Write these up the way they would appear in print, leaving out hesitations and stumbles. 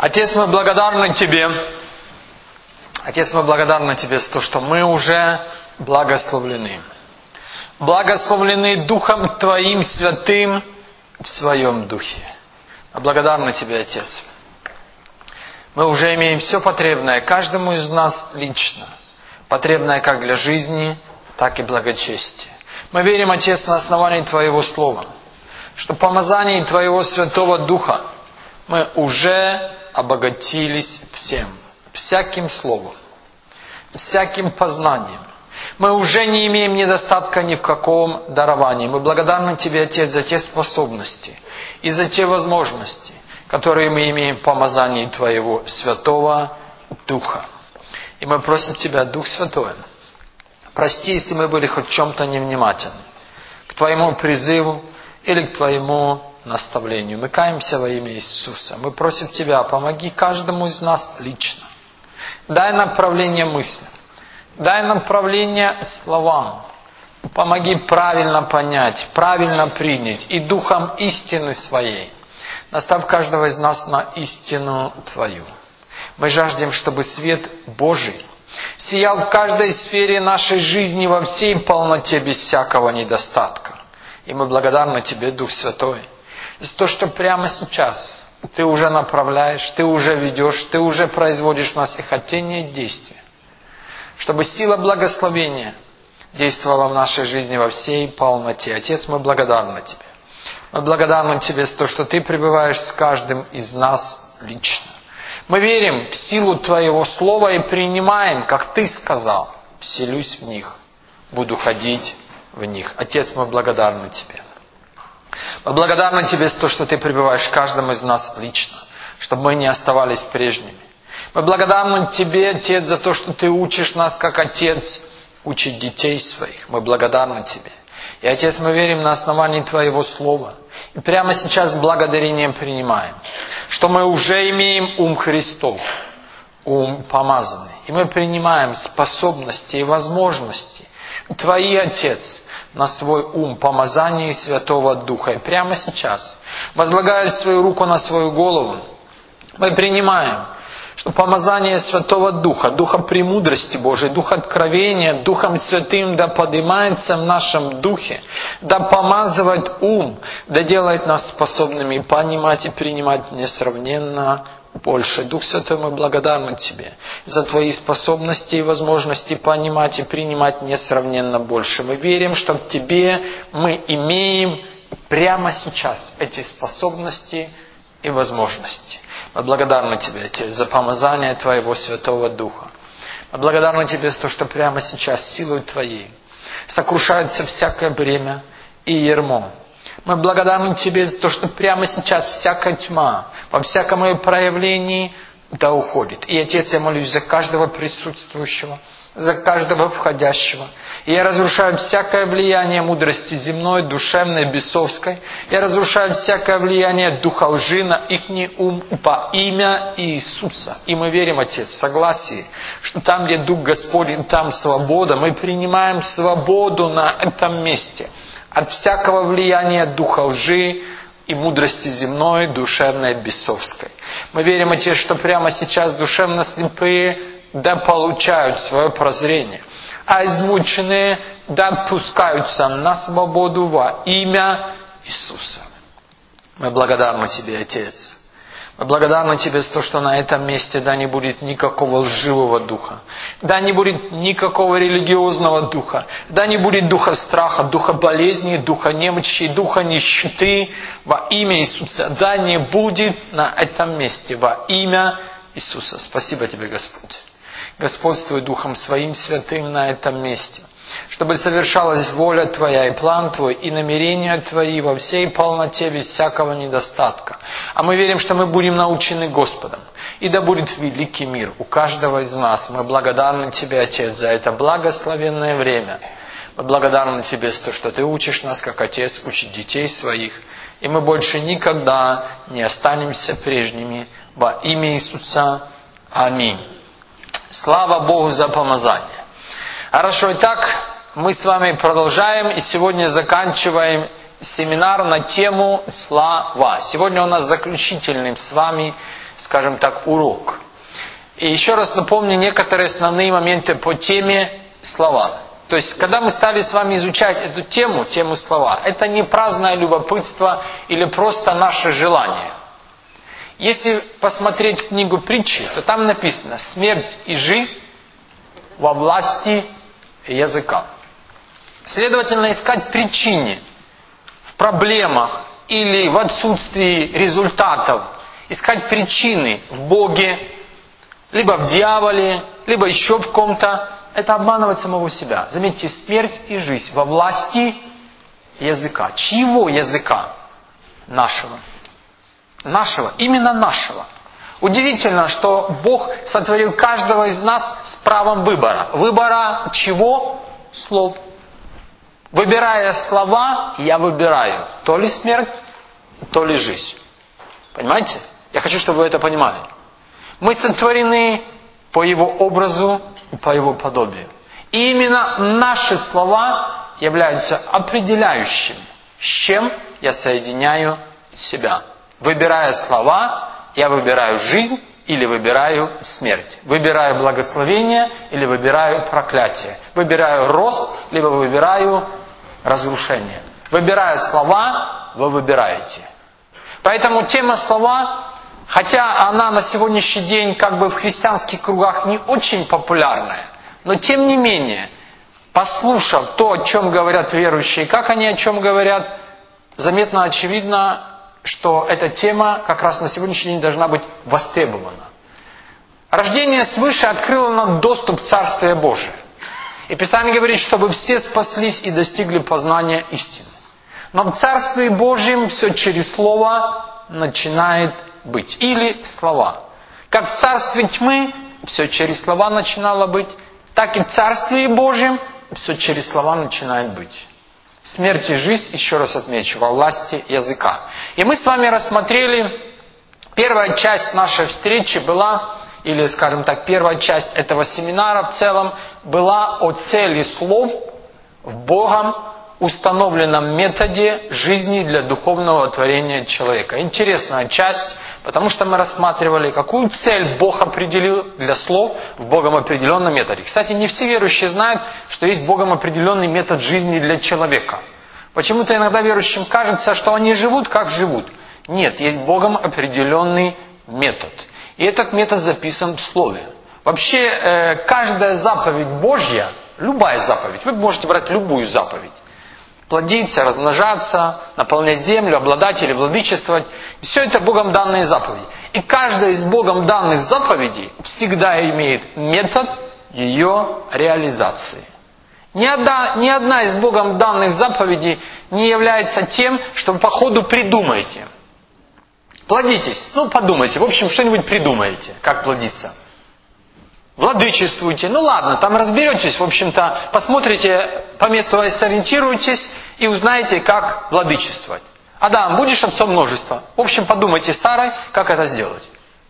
Отец, мы благодарны Тебе. Отец, мы благодарны Тебе за то, что мы уже благословлены. Благословлены Духом Твоим Святым в Своем Духе. Мы благодарны Тебе, Отец. Мы уже имеем все потребное, каждому из нас лично. Потребное как для жизни, так и благочестия. Мы верим, Отец, на основании Твоего Слова, что в помазании Твоего Святого Духа мы уже обогатились всем, всяким словом, всяким познанием. Мы уже не имеем недостатка ни в каком даровании. Мы благодарны Тебе, Отец, за те способности и за те возможности, которые мы имеем в помазании Твоего Святого Духа. И мы просим Тебя, Дух Святой, прости, если мы были хоть в чем-то невнимательны к Твоему призыву или к Твоему наставлению. Мы каемся во имя Иисуса. Мы просим Тебя, помоги каждому из нас лично. Дай направление мыслям. Дай направление словам. Помоги правильно понять, правильно принять и духом истины Своей. Наставь каждого из нас на истину Твою. Мы жаждем, чтобы свет Божий сиял в каждой сфере нашей жизни во всей полноте, без всякого недостатка. И мы благодарны Тебе, Дух Святой, за то, что прямо сейчас Ты уже направляешь, Ты уже ведешь, Ты уже производишь в нас и хотение, и действия. Чтобы сила благословения действовала в нашей жизни во всей полноте. Отец, мы благодарны Тебе. Мы благодарны Тебе за то, что Ты пребываешь с каждым из нас лично. Мы верим в силу Твоего Слова и принимаем, как Ты сказал, вселюсь в них, буду ходить в них. Отец, мы благодарны Тебе. Мы благодарны Тебе за то, что Ты пребываешь в каждом из нас лично, чтобы мы не оставались прежними. Мы благодарны Тебе, Отец, за то, что Ты учишь нас, как Отец учит детей своих. Мы благодарны Тебе. И, Отец, мы верим на основании Твоего Слова. И прямо сейчас благодарением принимаем, что мы уже имеем ум Христов, ум помазанный. И мы принимаем способности и возможности Твои, Отец, на свой ум, помазание Святого Духа. И прямо сейчас, возлагая свою руку на свою голову, мы принимаем, что помазание Святого Духа, Духа премудрости Божией, Духа откровения, Духом Святым да поднимается в нашем духе, да помазывает ум, да делает нас способными понимать и принимать несравненно больше. Дух Святой, мы благодарны Тебе за Твои способности и возможности понимать и принимать несравненно больше. Мы верим, что в Тебе мы имеем прямо сейчас эти способности и возможности. Мы благодарны Тебе, Отец, за помазание Твоего Святого Духа. Мы благодарны Тебе за то, что прямо сейчас силой Твоей сокрушается всякое бремя и ярмо. Мы благодарны Тебе за то, что прямо сейчас всякая тьма во всяком ее проявлении да уходит. И, Отец, я молюсь за каждого присутствующего, за каждого входящего. И я разрушаю всякое влияние мудрости земной, душевной, бесовской. Я разрушаю всякое влияние духа лжи на ихний ум во имя Иисуса. И мы верим, Отец, в согласии, что там, где Дух Господень, там свобода. Мы принимаем свободу на этом месте от всякого влияния духа лжи и мудрости земной, душевной, бесовской. Мы верим, Отец, что прямо сейчас душевно слепые да получают свое прозрение, а измученные да пускаются на свободу во имя Иисуса. Мы благодарны Тебе, Отец. Мы благодарны Тебе за то, что на этом месте да не будет никакого лживого духа, да не будет никакого религиозного духа, да не будет духа страха, духа болезни, духа немощи, духа нищеты во имя Иисуса. Да не будет на этом месте во имя Иисуса. Спасибо Тебе, Господь. Господствуй Духом Своим Святым на этом месте, чтобы совершалась воля Твоя и план Твой, и намерения Твои во всей полноте, без всякого недостатка. А мы верим, что мы будем научены Господом, и да будет великий мир у каждого из нас. Мы благодарны Тебе, Отец, за это благословенное время. Мы благодарны Тебе за то, что Ты учишь нас, как Отец учит детей Своих, и мы больше никогда не останемся прежними во имя Иисуса. Аминь. Слава Богу за помазание. Хорошо, итак, мы с вами продолжаем, и сегодня заканчиваем семинар на тему слава. Сегодня у нас заключительный с вами скажем так, урок. И еще раз напомню некоторые основные моменты по теме слова. То есть, когда мы стали с вами изучать эту тему слова, это не праздное любопытство или просто наше желание. Если посмотреть книгу притчи, то там написано: смерть и жизнь во власти языка. Следовательно, искать причины в проблемах или в отсутствии результатов, искать причины в Боге, либо в дьяволе, либо еще в ком-то, это обманывать самого себя. Заметьте, смерть и жизнь во власти языка. Чьего языка? Нашего. Нашего. Именно нашего. Удивительно, что Бог сотворил каждого из нас с правом выбора. Выбора чего? Слов. Выбирая слова, я выбираю то ли смерть, то ли жизнь. Понимаете? Я хочу, чтобы вы это понимали. Мы сотворены по Его образу и по Его подобию. И именно наши слова являются определяющим, с чем я соединяю себя. Выбирая слова, я выбираю жизнь или выбираю смерть. Выбираю благословение или выбираю проклятие. Выбираю рост, либо выбираю разрушение. Выбирая слова, вы выбираете. Поэтому тема слова, хотя она на сегодняшний день как бы в христианских кругах не очень популярная, но тем не менее, послушав то, о чем говорят верующие, как они о чем говорят, заметно очевидно, что эта тема как раз на сегодняшний день должна быть востребована. Рождение свыше открыло нам доступ в Царствие Божие. И Писание говорит, чтобы все спаслись и достигли познания истины. Но в Царстве Божьем все через Слово начинает быть. Или слова. Как в Царстве тьмы все через слова начинало быть, так и в Царстве Божьем все через слова начинает быть. Смерть и жизнь, еще раз отмечу, во власти языка. И мы с вами рассмотрели, первая часть нашей встречи была, или, скажем так, первая часть этого семинара в целом была о цели слов в Богом установленном методе жизни для духовного творения человека. Интересная часть, потому что мы рассматривали, какую цель Бог определил для слов в Богом определенном методе. Кстати, не все верующие знают, что есть Богом определенный метод жизни для человека. Почему-то иногда верующим кажется, что они живут, как живут. Нет, есть Богом определенный метод. И этот метод записан в Слове. Вообще, каждая заповедь Божья, любая заповедь, вы можете брать любую заповедь, плодиться, размножаться, наполнять землю, обладать или владычествовать. Все это Богом данные заповеди. И каждая из Богом данных заповедей всегда имеет метод ее реализации. Ни одна из Богом данных заповедей не является тем, что вы по ходу придумаете. Плодитесь. Подумайте. В общем, что-нибудь придумаете, как плодиться. Владычествуйте. Ладно, там разберетесь. В общем-то, посмотрите, по месту сориентируйтесь и узнаете, как владычествовать. Адам, будешь отцом множества. В общем, подумайте с Сарой, как это сделать.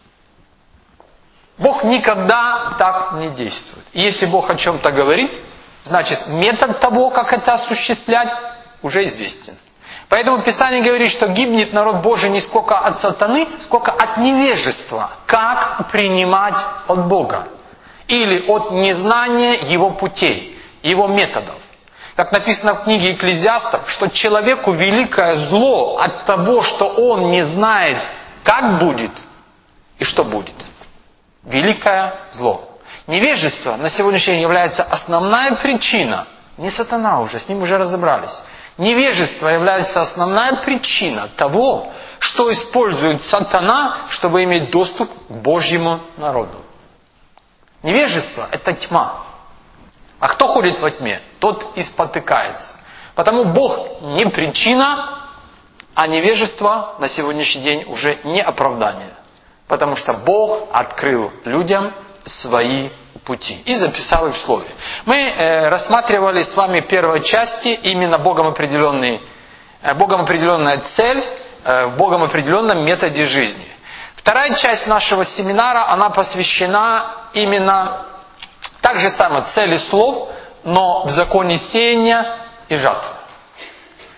Бог никогда так не действует. И если Бог о чем-то говорит, значит, метод того, как это осуществлять, уже известен. Поэтому Писание говорит, что гибнет народ Божий не сколько от сатаны, сколько от невежества. Как принимать от Бога? Или от незнания Его путей, Его методов. Как написано в книге Экклезиастов, что человеку великое зло от того, что он не знает, как будет и что будет. Великое зло. Невежество на сегодняшний день является основная причина. Не сатана уже, с ним уже разобрались. Невежество является основная причина того, что использует сатана, чтобы иметь доступ к Божьему народу. Невежество – это тьма. А кто ходит во тьме, тот и спотыкается. Потому Бог не причина, а невежество на сегодняшний день уже не оправдание. Потому что Бог открыл людям свои пути и записал их в Слове. Мы рассматривали с вами в первой части именно Богом определенная цель в Богом определенном методе жизни. Вторая часть нашего семинара, она посвящена именно так же самой цели слов, но в законе сеяния и жатвы.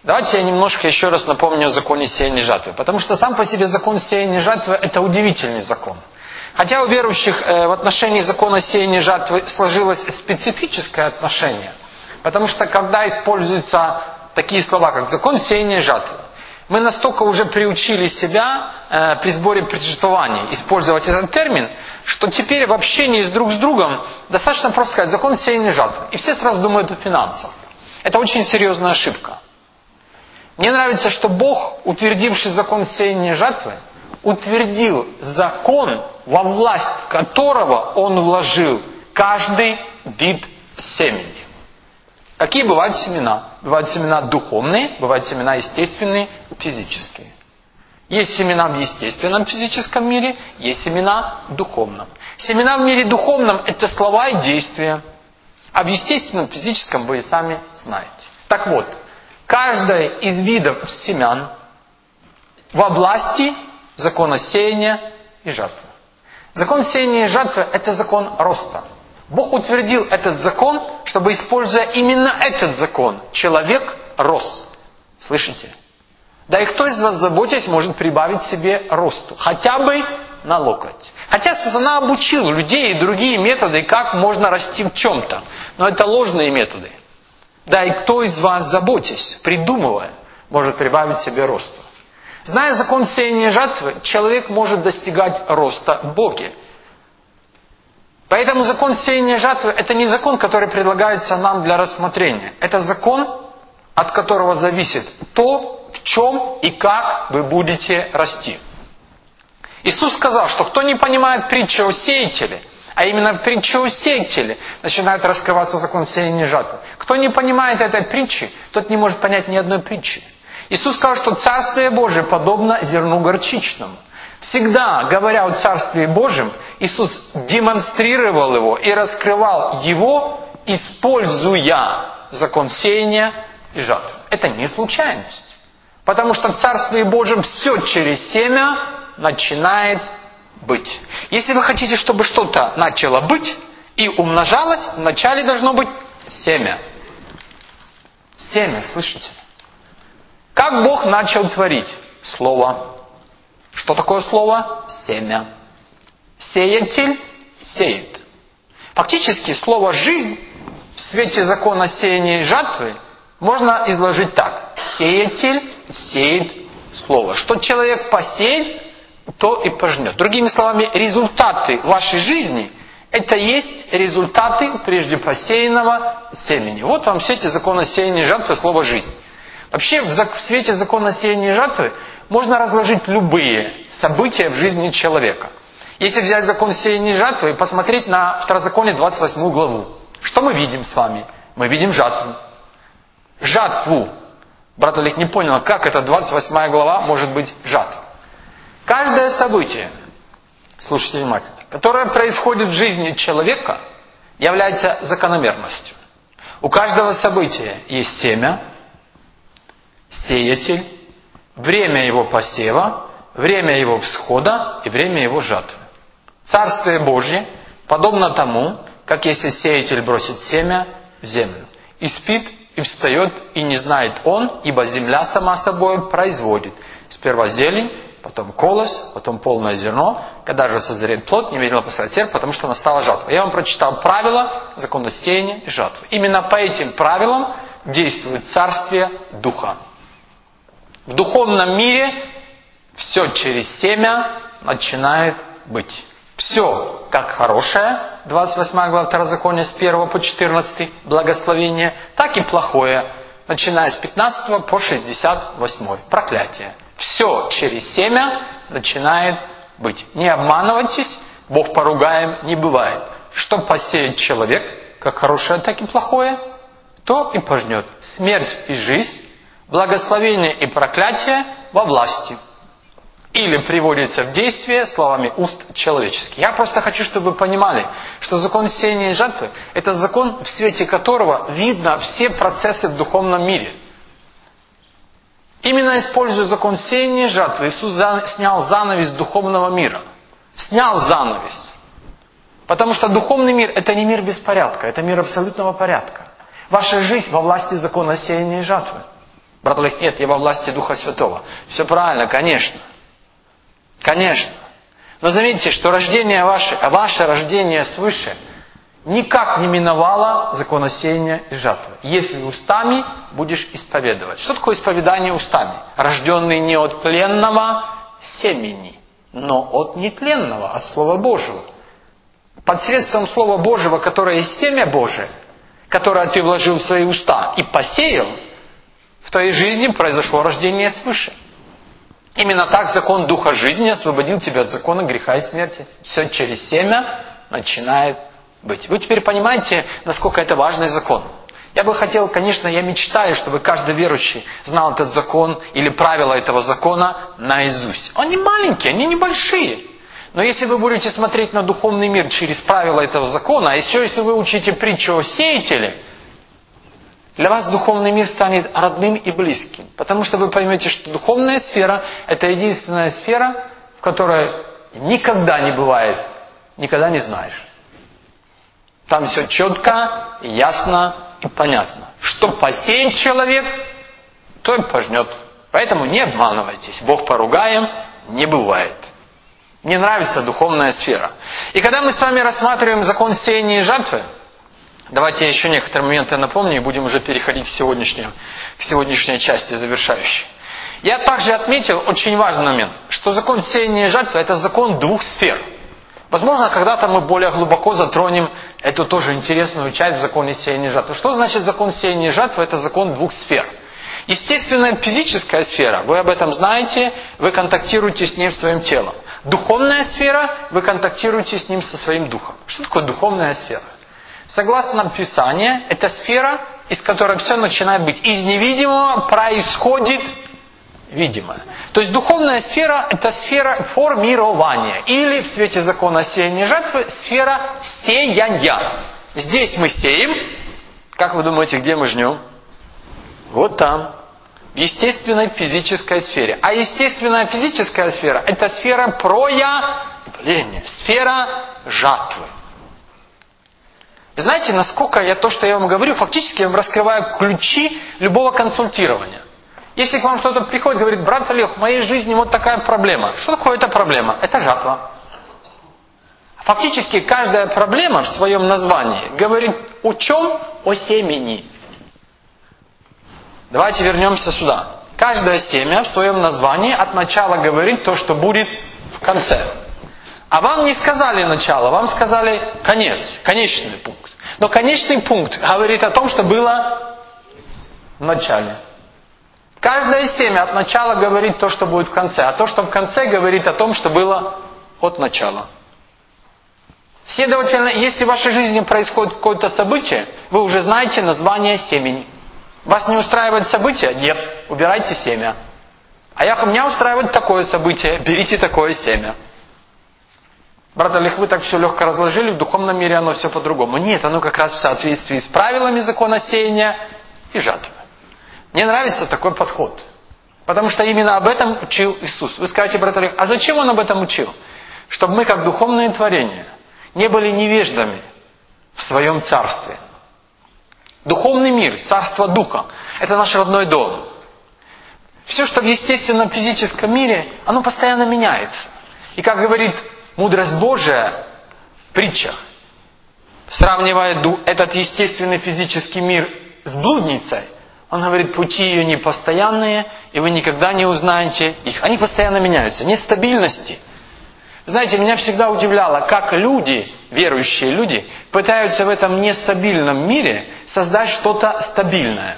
Давайте я немножко еще раз напомню о законе сеяния и жатвы. Потому что сам по себе закон сеяния и жатвы – это удивительный закон. Хотя у верующих в отношении закона сеяния и жатвы сложилось специфическое отношение. Потому что когда используются такие слова, как закон сеяния и жатвы, мы настолько уже приучили себя при сборе причествований использовать этот термин, что теперь в общении друг с другом достаточно просто сказать закон сеяния и жатвы. И все сразу думают о финансах. Это очень серьезная ошибка. Мне нравится, что Бог, утвердивший закон сеяния и жатвы, утвердил закон, во власть которого Он вложил каждый вид семени. Какие бывают семена? Бывают семена духовные, бывают семена естественные, физические. Есть семена в естественном физическом мире, есть семена в духовном. Семена в мире духовном – это слова и действия. А в естественном физическом вы и сами знаете. Так вот, каждое из видов семян во власти закона сеяния и жатвы. Закон сеяния и жатвы – это закон роста. Бог утвердил этот закон, чтобы, используя именно этот закон, человек рос. Слышите? Да и кто из вас, заботясь, может прибавить себе росту? Хотя бы на локоть. Хотя сатана обучил людей и другие методы, как можно расти в чем-то. Но это ложные методы. Да и кто из вас, заботясь, придумывая, может прибавить себе росту? Зная закон сеяния и жатвы, человек может достигать роста в Боге. Поэтому закон сеяния и жатвы – это не закон, который предлагается нам для рассмотрения. Это закон, от которого зависит то, в чем и как вы будете расти. Иисус сказал, что кто не понимает притчу о сеятеле, а именно в притче о сеятеле начинает раскрываться закон сеяния и жатвы. Кто не понимает этой притчи, тот не может понять ни одной притчи. Иисус сказал, что Царствие Божие подобно зерну горчичному. Всегда, говоря о Царстве Божьем, Иисус демонстрировал его и раскрывал его, используя закон сеяния и жатвы. Это не случайность. Потому что в Царстве Божьем все через семя начинает быть. Если вы хотите, чтобы что-то начало быть и умножалось, вначале должно быть семя. Семя, слышите? Как Бог начал творить? Слово. Что такое слово? Семя. Сеятель сеет. Фактически слово «жизнь» в свете закона сеяния и жатвы можно изложить так. Сеятель сеет слово. Что человек посеет, то и пожнет. Другими словами, результаты вашей жизни – это есть результаты прежде посеянного семени. Вот вам в свете закона сеяния и жатвы слово «жизнь». Вообще, в свете закона сеяния и жатвы можно разложить любые события в жизни человека. Если взять закон сеяния и жатвы и посмотреть на Второзаконие 28 главу, что мы видим с вами? Мы видим жатву. Жатву. Брат Олег не понял, как это 28 глава может быть жатва. Каждое событие, слушайте внимательно, которое происходит в жизни человека, является закономерностью. У каждого события есть семя, сеятель, время его посева, время его всхода и время его жатвы. Царствие Божье подобно тому, как если сеятель бросит семя в землю, и спит, и встает, и не знает он, ибо земля сама собой производит сперва зелень, потом колос, потом полное зерно, когда же созреет плод, немедленно посылает серп, потому что настала жатва. Я вам прочитал правила закона сеяния и жатвы. Именно по этим правилам действует царствие Духа. В духовном мире все через семя начинает быть. Все, как хорошее, 28 глава Второзакония с 1 по 14, благословение, так и плохое, начиная с 15 по 68, проклятие. Все через семя начинает быть. Не обманывайтесь, Бог поругаем не бывает. Что посеет человек, как хорошее, так и плохое, то и пожнет. Смерть и жизнь, благословение и проклятие во власти. Или приводится в действие словами уст человеческих. Я просто хочу, чтобы вы понимали, что закон сеяния и жатвы – это закон, в свете которого видно все процессы в духовном мире. Именно используя закон сеяния и жатвы, Иисус снял занавес духовного мира. Снял занавес. Потому что духовный мир – это не мир беспорядка, это мир абсолютного порядка. Ваша жизнь во власти закона сеяния и жатвы. Брат Олег, нет, я во власти Духа Святого. Все правильно, конечно. Конечно. Но заметьте, что ваше рождение свыше никак не миновало закона сеяния и жатвы. Если устами будешь исповедовать. Что такое исповедание устами? Рожденный не от тленного семени, но от нетленного, от Слова Божьего. Посредством Слова Божьего, которое есть семя Божие, которое ты вложил в свои уста и посеял, в твоей жизни произошло рождение свыше. Именно так закон Духа жизни освободил тебя от закона греха и смерти. Все через семя начинает быть. Вы теперь понимаете, насколько это важный закон. Я бы хотел, конечно, я мечтаю, чтобы каждый верующий знал этот закон или правила этого закона наизусть. Они маленькие, они небольшие. Но если вы будете смотреть на духовный мир через правила этого закона, а еще если вы учите притчу о сеятеле, для вас духовный мир станет родным и близким. Потому что вы поймете, что духовная сфера – это единственная сфера, в которой никогда не бывает, никогда не знаешь. Там все четко, ясно и понятно. Что посеет человек, то и пожнет. Поэтому не обманывайтесь. Бог поругаем не бывает. Мне нравится духовная сфера. И когда мы с вами рассматриваем закон сеяния и жатвы, давайте еще некоторые моменты напомню, и будем уже переходить к сегодняшней части завершающей. Я также отметил очень важный момент, что закон сеяния и жатвы – это закон двух сфер. Возможно, когда-то мы более глубоко затронем эту тоже интересную часть в законе сеяния и жатвы. Что значит закон сеяния и жатвы? Это закон двух сфер. Естественная физическая сфера, вы об этом знаете, вы контактируете с ней в своем телом. Духовная сфера, вы контактируете с ним со своим духом. Что такое духовная сфера? Согласно Писанию, это сфера, из которой все начинает быть. Из невидимого происходит видимое. То есть духовная сфера – это сфера формирования. Или в свете закона сеяния и жатвы сфера сеяния. Здесь мы сеем. Как вы думаете, где мы жнем? Вот там. В естественной физической сфере. А естественная физическая сфера – это сфера проявления. Сфера жатвы. Знаете, насколько то, что я вам говорю, фактически я вам раскрываю ключи любого консультирования. Если к вам кто-то приходит и говорит: брат Олег, в моей жизни вот такая проблема. Что такое эта проблема? Это жатва. Фактически каждая проблема в своем названии говорит о чем? О семени. Давайте вернемся сюда. Каждое семя в своем названии от начала говорит то, что будет в конце. А вам не сказали начало, вам сказали конец, конечный пункт. Но конечный пункт говорит о том, что было в начале. Каждое семя от начала говорит то, что будет в конце. А то, что в конце, говорит о том, что было от начала. Следовательно, если в вашей жизни происходит какое-то событие, вы уже знаете название семени. Вас не устраивает событие? Нет. Убирайте семя. А меня устраивает такое событие. Берите такое семя. Брат Олег, вы так все легко разложили, в духовном мире оно все по-другому. Нет, оно как раз в соответствии с правилами закона сеяния и жатвы. Мне нравится такой подход. Потому что именно об этом учил Иисус. Вы скажете: брат Олег, а зачем Он об этом учил? Чтобы мы, как духовные творения, не были невеждами в своем царстве. Духовный мир, царство Духа – это наш родной дом. Все, что в естественном физическом мире, оно постоянно меняется. И как говорит мудрость Божия в притчах, сравнивая этот естественный физический мир с блудницей, он говорит: пути ее непостоянные, и вы никогда не узнаете их. Они постоянно меняются. Нет стабильности. Знаете, меня всегда удивляло, как люди, верующие люди, пытаются в этом нестабильном мире создать что-то стабильное.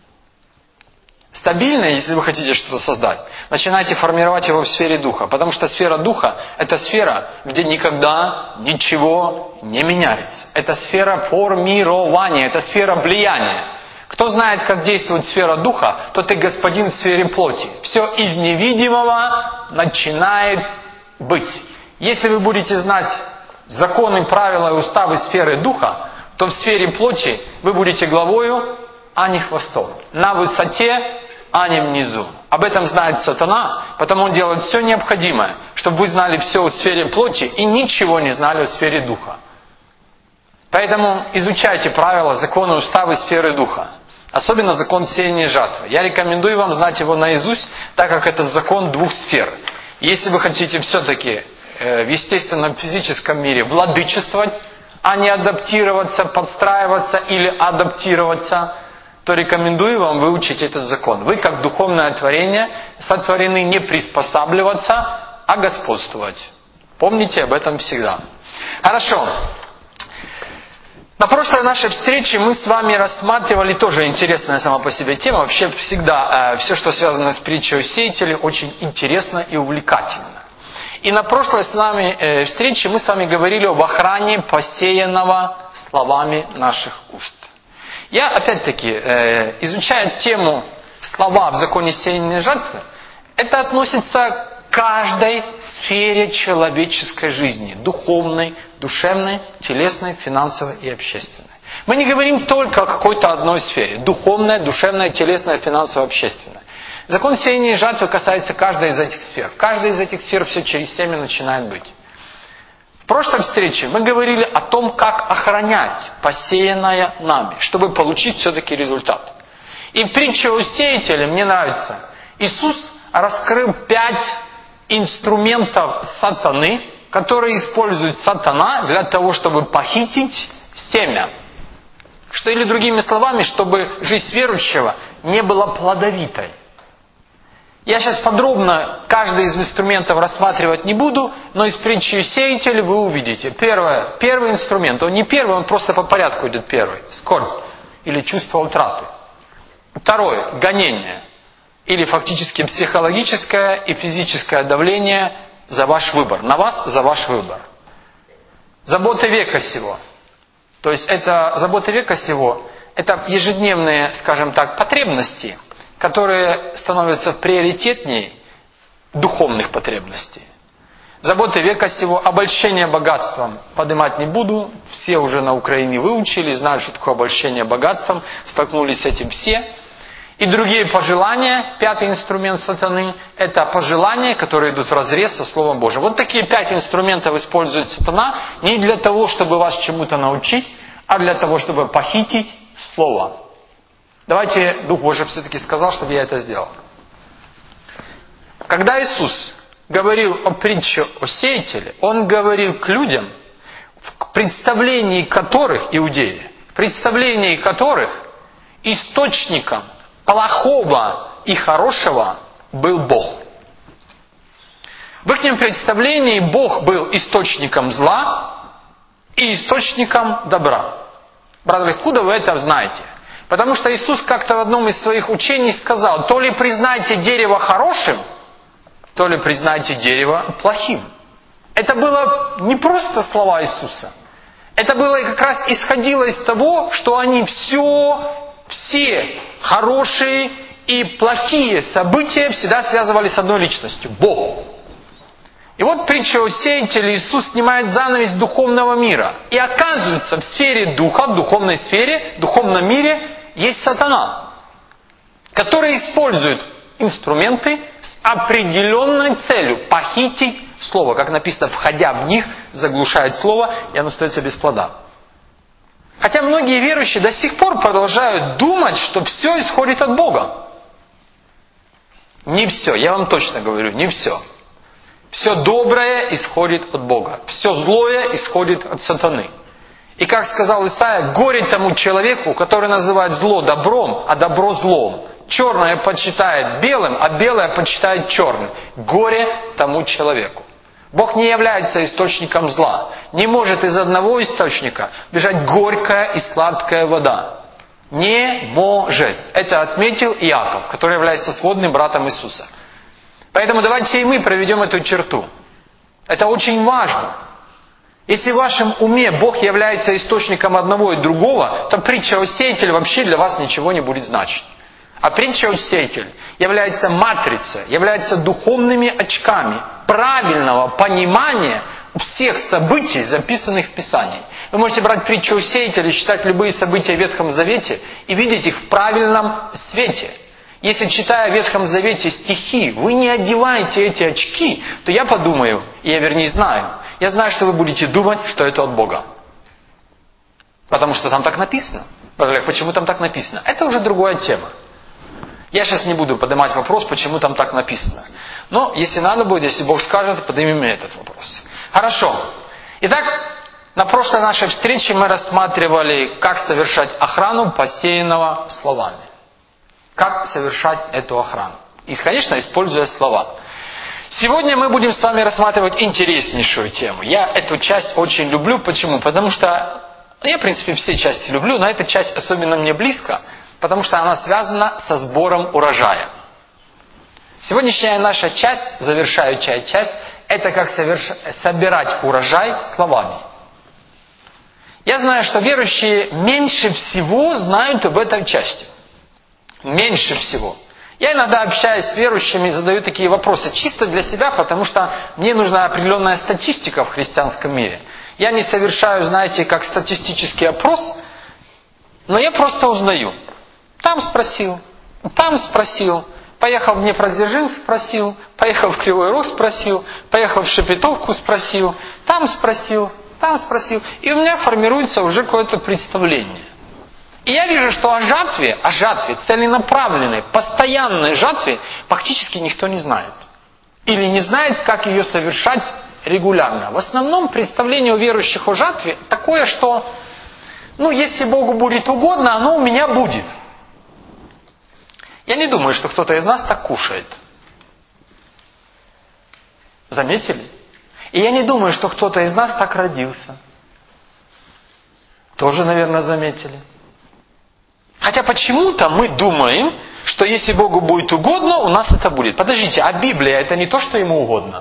Стабильное, если вы хотите что-то создать, начинайте формировать его в сфере духа. Потому что сфера духа – это сфера, где никогда ничего не меняется. Это сфера формирования, это сфера влияния. Кто знает, как действует сфера духа, тот и господин в сфере плоти. Все из невидимого начинает быть. Если вы будете знать законы, правила и уставы сферы духа, то в сфере плоти вы будете главою, а не хвостом. На высоте, а не внизу. Об этом знает сатана, потому он делает все необходимое, чтобы вы знали все о сфере плоти и ничего не знали о сфере духа. Поэтому изучайте правила, законы, уставы сферы духа. Особенно закон сеяния и жатвы. Я рекомендую вам знать его наизусть, так как это закон двух сфер. Если вы хотите все-таки в естественном физическом мире владычествовать, а не адаптироваться, подстраиваться или адаптироваться, то рекомендую вам выучить этот закон. Вы, как духовное творение, сотворены не приспосабливаться, а господствовать. Помните об этом всегда. Хорошо. На прошлой нашей встрече мы с вами рассматривали тоже интересная сама по себе тема. Вообще всегда все, что связано с притчей о сеятеле, очень интересно и увлекательно. И на прошлой с нами встрече мы с вами говорили об охране посеянного словами наших уст. Я опять-таки, изучая тему слова в законе сеяния и жатвы, это относится к каждой сфере человеческой жизни. Духовной, душевной, телесной, финансовой и общественной. Мы не говорим только о какой-то одной сфере. Духовная, душевная, телесная, финансовая, общественная. Закон сеяния и жатвы касается каждой из этих сфер. В каждой из этих сфер все через семя начинает быть. В прошлой встрече мы говорили о том, как охранять посеянное нами, чтобы получить все-таки результат. И в притче о сеятеле мне нравится. Иисус раскрыл 5 инструментов сатаны, которые использует сатана для того, чтобы похитить семя. Что, или другими словами, чтобы жизнь верующего не была плодовитой. Я сейчас подробно каждый из инструментов рассматривать не буду, но из притчи о сеятеле вы увидите. Первый инструмент, он не первый, он просто по порядку идет первый. Скорбь или чувство утраты. Второе, гонение. Или фактически психологическое и физическое давление за ваш выбор. На вас за ваш выбор. Забота века сего. То есть забота века сего, это ежедневные, скажем так, потребности, которые становятся приоритетнее духовных потребностей. Заботы века сего, обольщение богатством поднимать не буду. Все уже на Украине выучили, знают, что такое обольщение богатством, столкнулись с этим все. И другие пожелания, 5-й инструмент сатаны, это пожелания, которые идут вразрез со Словом Божьим. Вот такие 5 инструментов использует сатана не для того, чтобы вас чему-то научить, а для того, чтобы похитить Слово. Давайте, Дух Божий все-таки сказал, чтобы я это сделал. Когда Иисус говорил о притче о сеятеле, Он говорил к людям, в представлении которых, иудеи, в представлении которых источником плохого и хорошего был Бог. В их представлении Бог был источником зла и источником добра. Брат, откуда вы это знаете? Потому что Иисус как-то в одном из своих учений сказал: то ли признайте дерево хорошим, то ли признайте дерево плохим. Это было не просто слова Иисуса. Это было как раз исходило из того, что они все хорошие и плохие события всегда связывали с одной личностью – Богом. И вот притча о сеятеле, Иисус снимает занавес духовного мира. И оказывается, в сфере духа, в духовной сфере, в духовном мире есть сатана, который использует инструменты с определенной целью – похитить слово. Как написано, входя в них, заглушает слово, и оно остается без плода. Хотя многие верующие до сих пор продолжают думать, что все исходит от Бога. Не все, я вам точно говорю, не все. Все доброе исходит от Бога. Все злое исходит от сатаны. И как сказал Исаия, горе тому человеку, который называет зло добром, а добро злом. Черное почитает белым, а белое почитает черным. Горе тому человеку. Бог не является источником зла. Не может из одного источника бежать горькая и сладкая вода. Не может. Это отметил Иаков, который является сводным братом Иисуса. Поэтому давайте и мы проведем эту черту. Это очень важно. Если в вашем уме Бог является источником одного и другого, то притча о сеятеле вообще для вас ничего не будет значить. А притча о сеятеле является матрицей, является духовными очками правильного понимания всех событий, записанных в Писании. Вы можете брать притчу о сеятеле, читать любые события в Ветхом Завете и видеть их в правильном свете. Если, читая в Ветхом Завете стихи, вы не одеваете эти очки, то я подумаю, я вернее знаю, я знаю, что вы будете думать, что это от Бога. Потому что там так написано. Почему там так написано? Это уже другая тема. Я сейчас не буду поднимать вопрос, почему там так написано. Но если надо будет, если Бог скажет, поднимем этот вопрос. Хорошо. Итак, на прошлой нашей встрече мы рассматривали, как совершать охрану посеянного словами. Как совершать эту охрану. И, конечно, используя слова. Сегодня мы будем с вами рассматривать интереснейшую тему. Я эту часть очень люблю. Почему? Потому что я, в принципе, все части люблю, но эта часть особенно мне близка, потому что она связана со сбором урожая. Сегодняшняя наша часть, завершающая часть, это как собирать урожай словами. Я знаю, что верующие меньше всего знают об этой части. Меньше всего. Я иногда общаюсь с верующими и задаю такие вопросы чисто для себя, потому что мне нужна определенная статистика в христианском мире. Я не совершаю, знаете, как статистический опрос, но я просто узнаю. Там спросил, поехал в Днепродзержинск, спросил, поехал в Кривой Рог, спросил, поехал в Шепетовку, спросил, там спросил. И у меня формируется уже какое-то представление. И я вижу, что о жатве, целенаправленной, постоянной жатве, практически никто не знает. Или не знает, как ее совершать регулярно. В основном представление у верующих о жатве такое, что, если Богу будет угодно, оно у меня будет. Я не думаю, что кто-то из нас так кушает. Заметили? И я не думаю, что кто-то из нас так родился. Тоже, наверное, заметили. Хотя почему-то мы думаем, что если Богу будет угодно, у нас это будет. Подождите, а Библия это не то, что Ему угодно?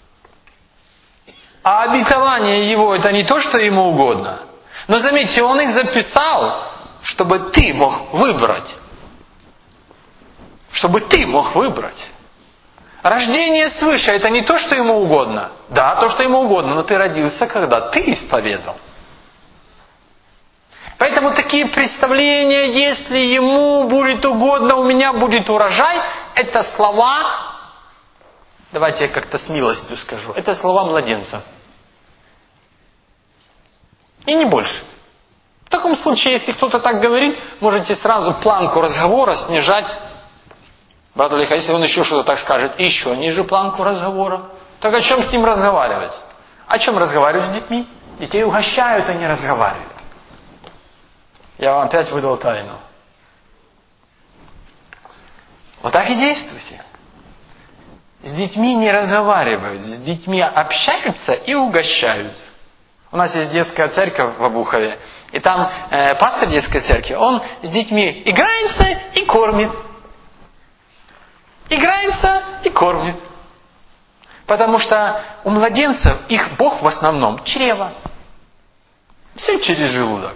А обетование Его это не то, что Ему угодно? Но заметьте, Он их записал, чтобы ты мог выбрать. Чтобы ты мог выбрать. Рождение свыше это не то, что Ему угодно. Да, то, что Ему угодно, но ты родился, когда ты исповедал. Поэтому такие представления, если Ему будет угодно, у меня будет урожай, это слова, давайте я как-то с милостью скажу, это слова младенцев. И не больше. В таком случае, если кто-то так говорит, можете сразу планку разговора снижать. Брат Олег, а если он еще что-то так скажет, еще ниже планку разговора, так о чем с ним разговаривать? О чем разговаривать с детьми? Детей угощают, а не разговаривают. Я вам опять выдал тайну. Вот так и действуйте. С детьми не разговаривают, с детьми общаются и угощают. У нас есть детская церковь в Обухове, и там пастор детской церкви, он с детьми играется и кормит. Играется и кормит. Потому что у младенцев их Бог в основном чрево. Все через желудок.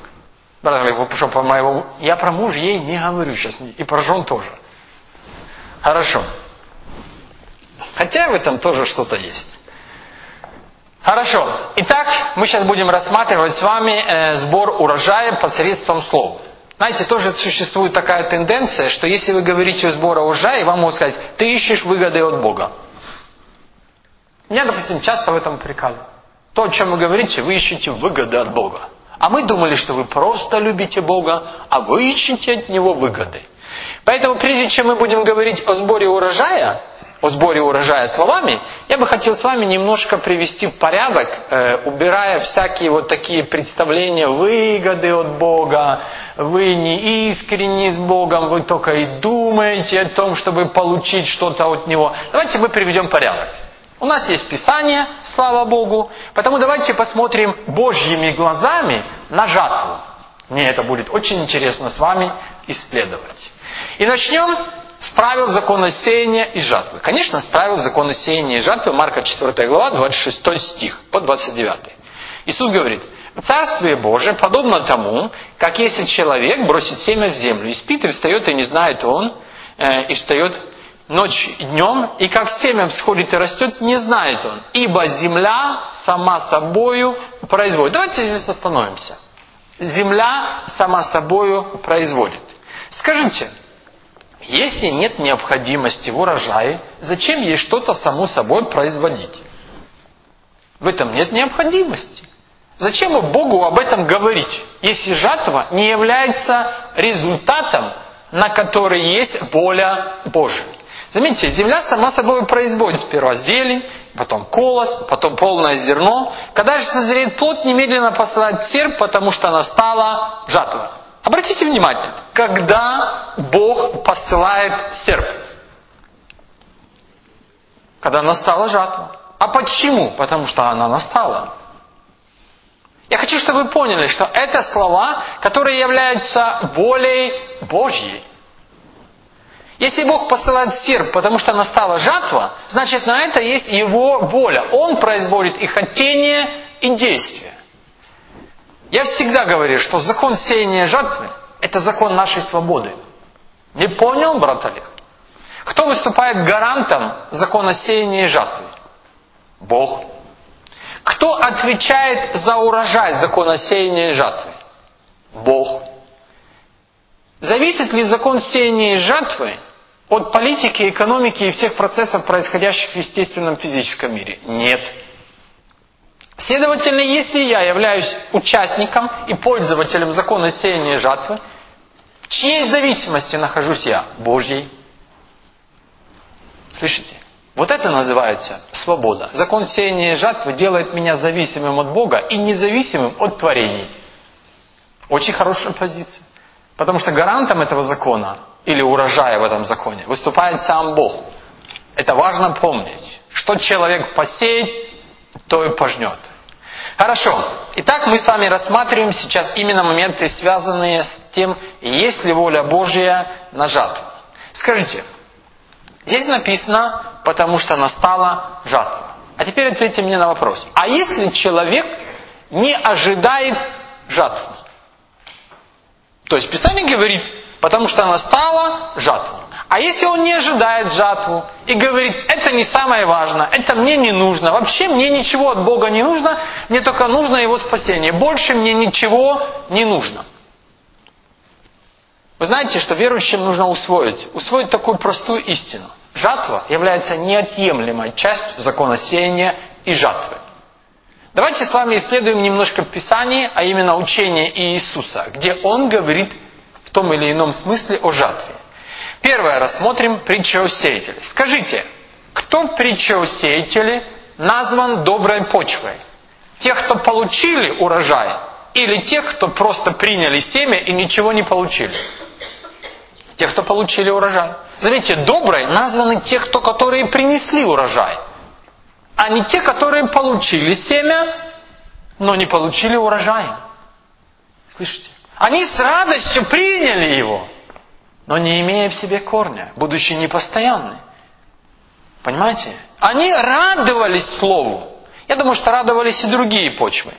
Я про мужей не говорю сейчас, и про жен тоже. Хорошо. Хотя в этом тоже что-то есть. Хорошо. Итак, мы сейчас будем рассматривать с вами сбор урожая посредством слов. Знаете, тоже существует такая тенденция, что если вы говорите о сборе урожая, вам могут сказать, ты ищешь выгоды от Бога. Меня, допустим, часто в этом упрекали. То, о чем вы говорите, вы ищете выгоды от Бога. А мы думали, что вы просто любите Бога, а вы ищете от Него выгоды. Поэтому, прежде чем мы будем говорить о сборе урожая словами, я бы хотел с вами немножко привести в порядок, убирая всякие вот такие представления, выгоды от Бога, вы не искренни с Богом, вы только и думаете о том, чтобы получить что-то от Него. Давайте мы приведем порядок. У нас есть Писание, слава Богу, потому давайте посмотрим Божьими глазами на жатву. Мне это будет очень интересно с вами исследовать. И начнем с правил закона сеяния и жатвы. Конечно, с правил закона сеяния и жатвы, Марка 4 глава, 26 стих, по 29. Иисус говорит, Царствие Божие подобно тому, как если человек бросит семя в землю, и спит, и встает, и не знает он, и встает ночь и днем, и как семя всходит и растет, не знает он, ибо земля сама собою производит. Давайте здесь остановимся. Земля сама собою производит. Скажите, если нет необходимости в урожае, зачем ей что-то само собой производить? В этом нет необходимости. Зачем Богу об этом говорить, если жатва не является результатом, на который есть воля Божия? Заметьте, земля сама собой производит сперва зелень, потом колос, потом полное зерно. Когда же созреет плод, немедленно посылает серп, потому что настала жатва. Обратите внимание, когда Бог посылает серп? Когда настала жатва. А почему? Потому что она настала. Я хочу, чтобы вы поняли, что это слова, которые являются волей Божьей. Если Бог посылает серп, потому что настала жатва, значит, на это есть Его воля. Он производит и хотение, и действие. Я всегда говорю, что закон сеяния жатвы – это закон нашей свободы. Не понял, брат Олег? Кто выступает гарантом закона сеяния и жатвы? Бог. Кто отвечает за урожай закона сеяния и жатвы? Бог. Зависит ли закон сеяния и жатвы от политики, экономики и всех процессов, происходящих в естественном физическом мире? Нет. Следовательно, если я являюсь участником и пользователем закона сеяния и жатвы, в чьей зависимости нахожусь я? Божьей. Слышите? Вот это называется свобода. Закон сеяния и жатвы делает меня зависимым от Бога и независимым от творений. Очень хорошая позиция. Потому что гарантом этого закона, или урожая в этом законе, выступает сам Бог. Это важно помнить. Что человек посеет, то и пожнет. Хорошо. Итак, мы с вами рассматриваем сейчас именно моменты, связанные с тем, есть ли воля Божья на жатву. Скажите, здесь написано, потому что настала жатва. А теперь ответьте мне на вопрос. А если человек не ожидает жатву? То есть Писание говорит, потому что настала жатва. А если он не ожидает жатву и говорит, это не самое важное, это мне не нужно, вообще мне ничего от Бога не нужно, мне только нужно Его спасение, больше мне ничего не нужно. Вы знаете, что верующим нужно усвоить такую простую истину. Жатва является неотъемлемой частью закона сеяния и жатвы. Давайте с вами исследуем немножко Писание, а именно учение Иисуса, где Он говорит в том или ином смысле о жатве. Первое, рассмотрим притчу о сеятеле. Скажите, кто в притче о сеятеле назван доброй почвой? Тех, кто получили урожай, или тех, кто просто приняли семя и ничего не получили? Тех, кто получили урожай. Заметьте, доброй названы те, которые принесли урожай, а не те, которые получили семя, но не получили урожая. Слышите? Они с радостью приняли его, но не имея в себе корня, будучи непостоянны. Понимаете? Они радовались Слову. Я думаю, что радовались и другие почвы.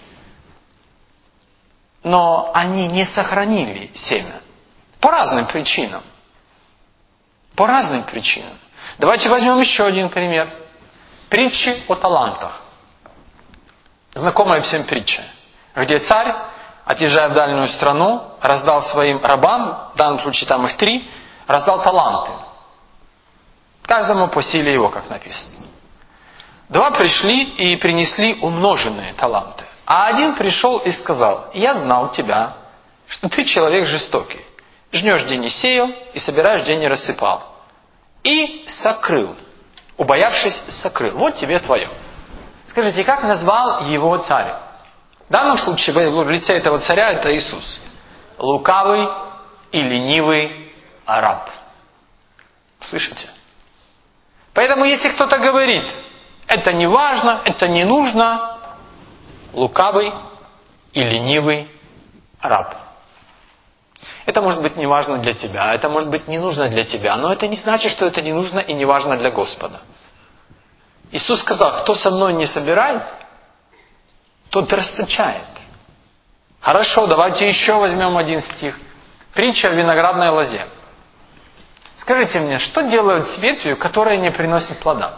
Но они не сохранили семя. По разным причинам. По разным причинам. Давайте возьмем еще один пример. Притчи о талантах. Знакомая всем притча. Где царь, отъезжая в дальнюю страну, раздал своим рабам, в данном случае там их 3, раздал таланты. Каждому по силе его, как написано. 2 пришли и принесли умноженные таланты. А 1 пришел и сказал, я знал тебя, что ты человек жестокий. Жнешь, где не сеял, и собираешь, где не рассыпал. И сокрыл. Убоявшись, сокрыл. Вот тебе твое. Скажите, как назвал его царь? В данном случае в лице этого царя это Иисус. Лукавый и ленивый раб. Слышите? Поэтому, если кто-то говорит, это не важно, это не нужно, лукавый и ленивый раб. Это может быть не важно для тебя, это может быть не нужно для тебя, но это не значит, что это не нужно и не важно для Господа. Иисус сказал, кто со мной не собирает, тот расточает. Хорошо, давайте еще возьмем один стих. Притча о виноградной лозе. Скажите мне, что делают с ветвью, которая не приносит плода?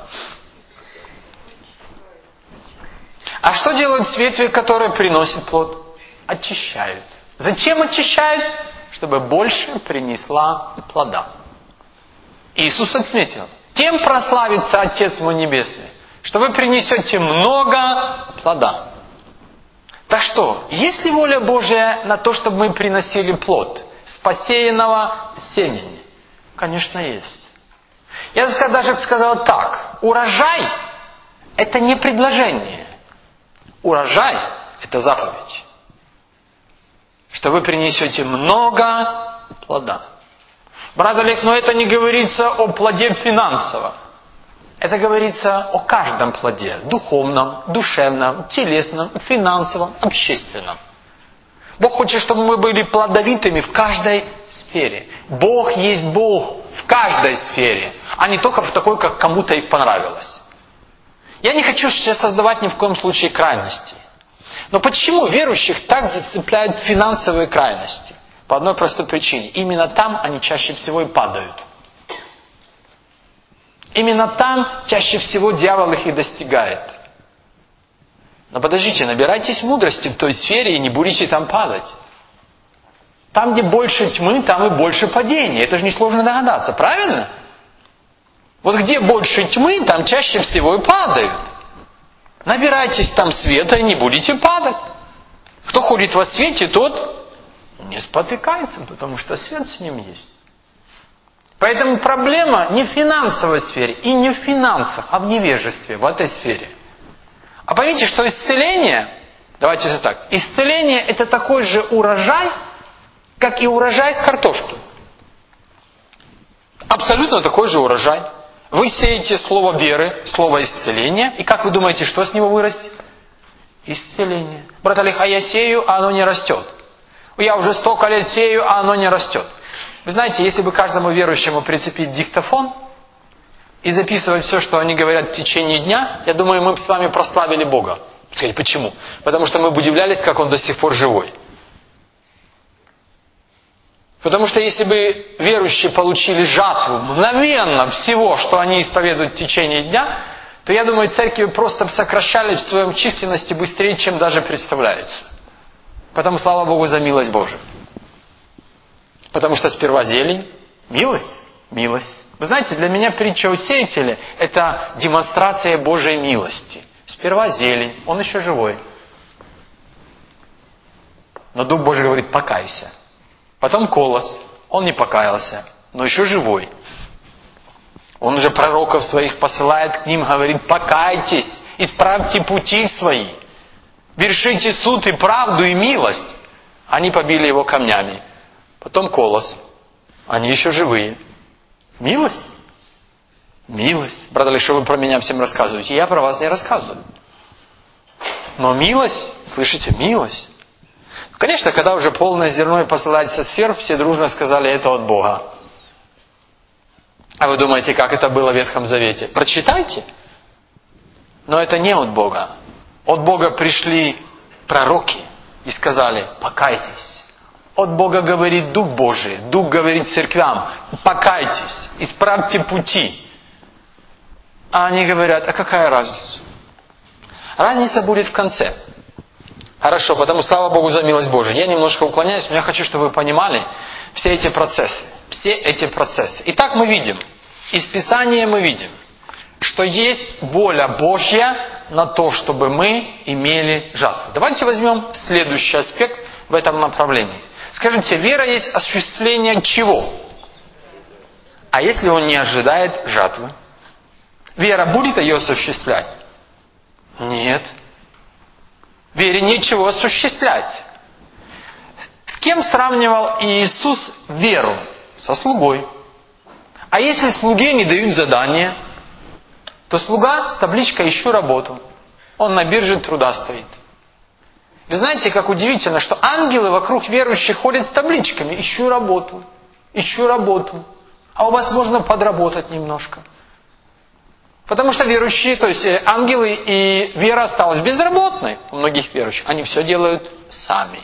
А что делают с ветвью, которая приносит плод? Очищают. Зачем очищают? Чтобы больше принесла плода. Иисус отметил, тем прославится Отец мой Небесный, что вы принесете много плода. Так что, есть ли воля Божья на то, чтобы мы приносили плод с посеянного семени? Конечно, есть. Я даже сказал так. Урожай – это не предложение. Урожай – это заповедь. Что вы принесете много плода. Брат Олег, но это не говорится о плоде финансово. Это говорится о каждом плоде. Духовном, душевном, телесном, финансовом, общественном. Бог хочет, чтобы мы были плодовитыми в каждой сфере. Бог есть Бог в каждой сфере, а не только в такой, как кому-то и понравилось. Я не хочу сейчас создавать ни в коем случае крайности. Но почему верующих так зацепляют финансовые крайности? По одной простой причине. Именно там они чаще всего и падают. Именно там чаще всего дьявол их и достигает. Но подождите, набирайтесь мудрости в той сфере и не будете там падать. Там, где больше тьмы, там и больше падений. Это же несложно догадаться, правильно? Вот где больше тьмы, там чаще всего и падают. Набирайтесь там света и не будете падать. Кто ходит во свете, тот не спотыкается, потому что свет с ним есть. Поэтому проблема не в финансовой сфере и не в финансах, а в невежестве в этой сфере. А поймите, что исцеление, давайте же так, исцеление это такой же урожай, как и урожай с картошки. Абсолютно такой же урожай. Вы сеете слово веры, слово исцеления, и как вы думаете, что с него вырастет? Исцеление. Брат Олег, а я сею, а оно не растет. Я уже столько лет сею, а оно не растет. Вы знаете, если бы каждому верующему прицепить диктофон и записывать все, что они говорят в течение дня, я думаю, мы бы с вами прославили Бога. Сказали, почему? Потому что мы бы удивлялись, как Он до сих пор живой. Потому что если бы верующие получили жатву мгновенно всего, что они исповедуют в течение дня, то, я думаю, церкви просто сокращались в своем численности быстрее, чем даже представляется. Потому слава Богу за милость Божию. Потому что сперва зелень, милость, милость. Вы знаете, для меня притча о сеятеле – это демонстрация Божьей милости. Сперва зелень, он еще живой. Но Дух Божий говорит, покайся. Потом колос, он не покаялся, но еще живой. Он уже пророков своих посылает к ним, говорит, покайтесь, исправьте пути свои, вершите суд и правду и милость. Они побили его камнями. Потом колос, они еще живые. Милость? Милость. Брат Олег, что вы про меня всем рассказываете? Я про вас не рассказываю. Но милость, слышите, милость. Конечно, когда уже полное зерно посылается сверху, все дружно сказали, это от Бога. А вы думаете, как это было в Ветхом Завете? Прочитайте. Но это не от Бога. От Бога пришли пророки и сказали, покайтесь. От Бога говорит Дух Божий. Дух говорит церквям, покайтесь, исправьте пути. А они говорят, а какая разница? Разница будет в конце. Хорошо, потому слава Богу за милость Божию. Я немножко уклоняюсь, но я хочу, чтобы вы понимали все эти процессы. Все эти процессы. Итак, мы видим, из Писания мы видим, что есть воля Божья на то, чтобы мы имели жатву. Давайте возьмем следующий аспект в этом направлении. Скажите, вера есть осуществление чего? А если он не ожидает жатвы? Вера будет ее осуществлять? Нет. Вере нечего осуществлять. С кем сравнивал Иисус веру? Со слугой. А если слуге не дают задания, то слуга с табличкой «Ищу работу». Он на бирже труда стоит. Вы знаете, как удивительно, что ангелы вокруг верующих ходят с табличками «Ищу работу, ищу работу». А у вас можно подработать немножко. Потому что верующие, то есть ангелы и вера осталась безработной у многих верующих. Они все делают сами.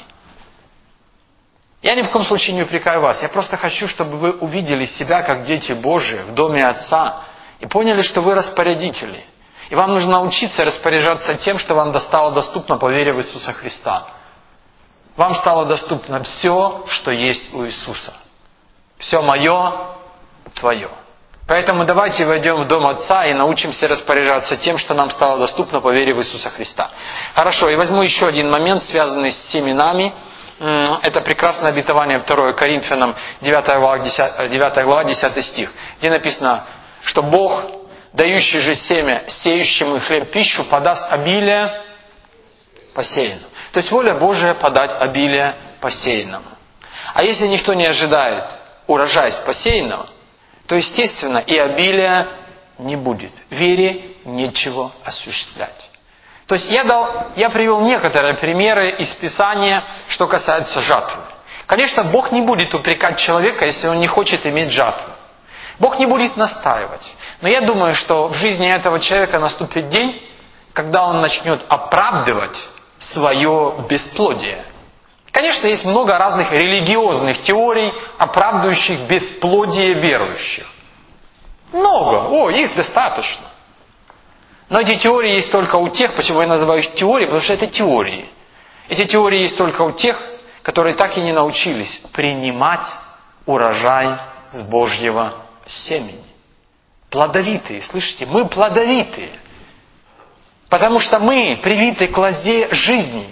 Я ни в коем случае не упрекаю вас. Я просто хочу, чтобы вы увидели себя как дети Божии в доме Отца и поняли, что вы распорядители. И вам нужно научиться распоряжаться тем, что вам стало доступно по вере в Иисуса Христа. Вам стало доступно все, что есть у Иисуса. Все мое, твое. Поэтому давайте войдем в Дом Отца и научимся распоряжаться тем, что нам стало доступно по вере в Иисуса Христа. Хорошо, и возьму еще один момент, связанный с семенами. Это прекрасное обетование 2 Коринфянам 9 глава 10 стих, где написано, что Бог, дающий же семя сеющему и хлеб пищу, подаст обилие посеянному. То есть воля Божия подать обилие посеянному. А если никто не ожидает урожай с посеянного, то, естественно, и обилия не будет. Вере нечего осуществлять. То есть я привел некоторые примеры из Писания, что касается жатвы. Конечно, Бог не будет упрекать человека, если он не хочет иметь жатву. Бог не будет настаивать. Но я думаю, что в жизни этого человека наступит день, когда он начнет оправдывать свое бесплодие. Конечно, есть много разных религиозных теорий, оправдывающих бесплодие верующих. Много. Их достаточно. Но эти теории есть только у тех, почему я называю их теорией, потому что это теории. Эти теории есть только у тех, которые так и не научились принимать урожай с Божьего семени. Плодовитые, слышите? Мы плодовитые. Потому что мы привиты к лозе жизни.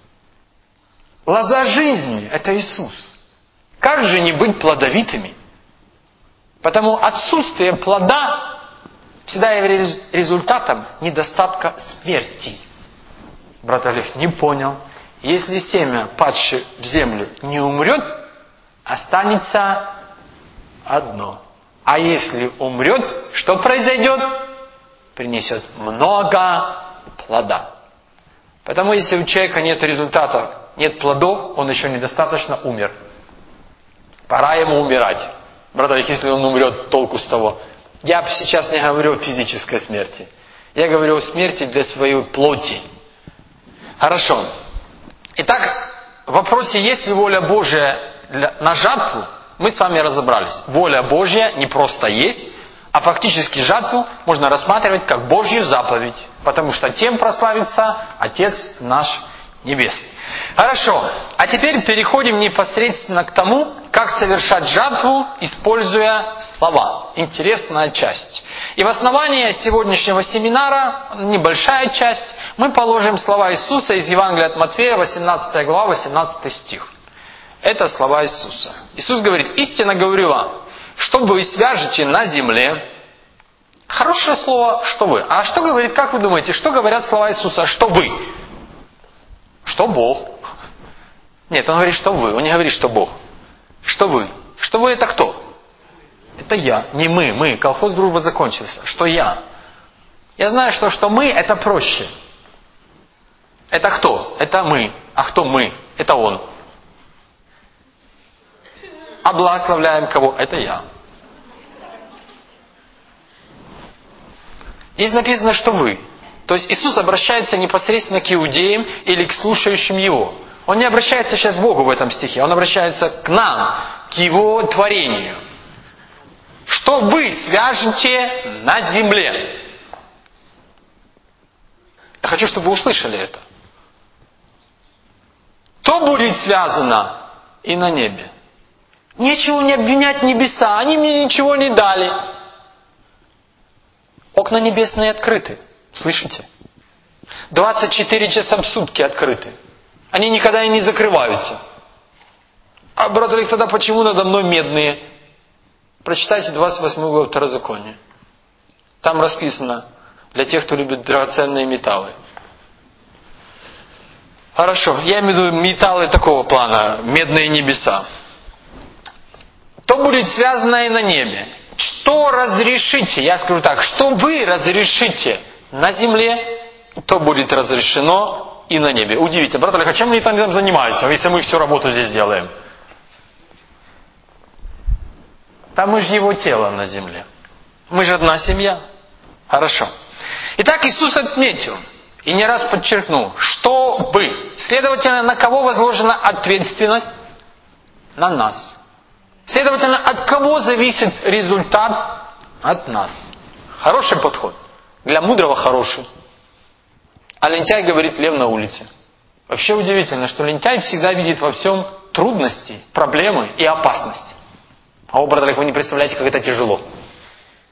Лоза жизни – это Иисус. Как же не быть плодовитыми? Потому отсутствие плода всегда является результатом недостатка смерти. Брат Олег не понял. Если семя, падшее в землю, не умрет, останется одно. А если умрет, что произойдет? Принесет много плода. Потому если у человека нет результата, нет плодов, он еще недостаточно умер. Пора ему умирать. Брат Олег, если он умрет, толку с того. Я сейчас не говорю о физической смерти. Я говорю о смерти для своей плоти. Хорошо. Итак, в вопросе, есть ли воля Божия на жатву, мы с вами разобрались. Воля Божья не просто есть, а фактически жатву можно рассматривать как Божью заповедь, потому что тем прославится Отец наш Небесный. Хорошо, а теперь переходим непосредственно к тому, как совершать жатву, используя слова. Интересная часть. И в основании сегодняшнего семинара, небольшая часть, мы положим слова Иисуса из Евангелия от Матфея, 18 глава, 18 стих. Это слова Иисуса. Иисус говорит: «Истинно говорю вам, что вы свяжете на земле». Хорошее слово, что вы. А что говорит, как вы думаете, что говорят слова Иисуса? Что вы? Что Бог? Нет, он говорит, что вы. Он не говорит, что Бог. Что вы? Что вы это кто? Это я. Не мы. Мы. Колхоз «Дружба» закончился. Что я? Я знаю, что мы это проще. Это кто? Это мы. А кто мы? Это он. А благословляем кого? Это я. Здесь написано, что вы. То есть Иисус обращается непосредственно к иудеям или к слушающим Его. Он не обращается сейчас к Богу в этом стихе. Он обращается к нам, к Его творению. Что вы свяжете на земле? Я хочу, чтобы вы услышали это. То будет связано и на небе. Нечего не обвинять небеса. Они мне ничего не дали. Окна небесные открыты. Слышите? 24 часа в сутки открыты. Они никогда и не закрываются. А, брат Олег, тогда почему надо мной медные? Прочитайте 28 главу Второзакония. Там расписано для тех, кто любит драгоценные металлы. Хорошо, я имею в виду металлы такого плана, медные небеса. То будет связано и на небе. Что разрешите? Я скажу так, что вы разрешите на земле, то будет разрешено и на небе. Удивительно. Брат Олег, а чем они там занимаются, если мы всю работу здесь делаем? Там мы же его тело на земле. Мы же одна семья. Хорошо. Итак, Иисус отметил и не раз подчеркнул, что вы. Следовательно, на кого возложена ответственность? На нас. Следовательно, от кого зависит результат? От нас. Хороший подход. Для мудрого хороший. А лентяй говорит: лев на улице. Вообще удивительно, что лентяй всегда видит во всем трудности, проблемы и опасности. А брат Олег, вы не представляете, как это тяжело.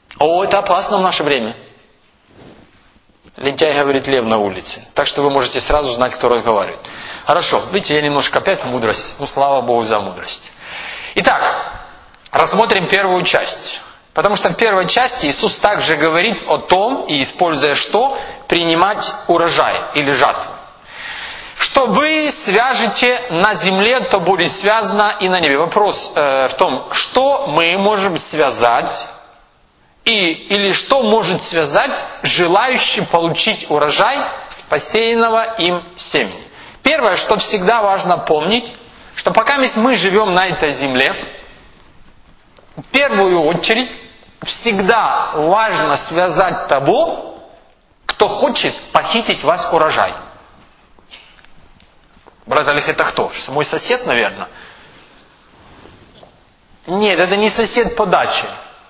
О, это опасно в наше время. Лентяй говорит лев на улице. Так что вы можете сразу знать, кто разговаривает. Хорошо, видите, я немножко опять в мудрость. Слава Богу за мудрость. Итак, рассмотрим первую часть. Потому что в первой части Иисус также говорит о том, и используя что, принимать урожай или жатву. Что вы свяжете на земле, то будет связано и на небе. Вопрос в том, что мы можем связать, или что может связать желающий получить урожай с посеянного им семени. Первое, что всегда важно помнить, что пока мы живем на этой земле, в первую очередь всегда важно связать того, кто хочет похитить вас урожай. Брат Олег, это кто? Мой сосед, наверное? Нет, это не сосед по даче.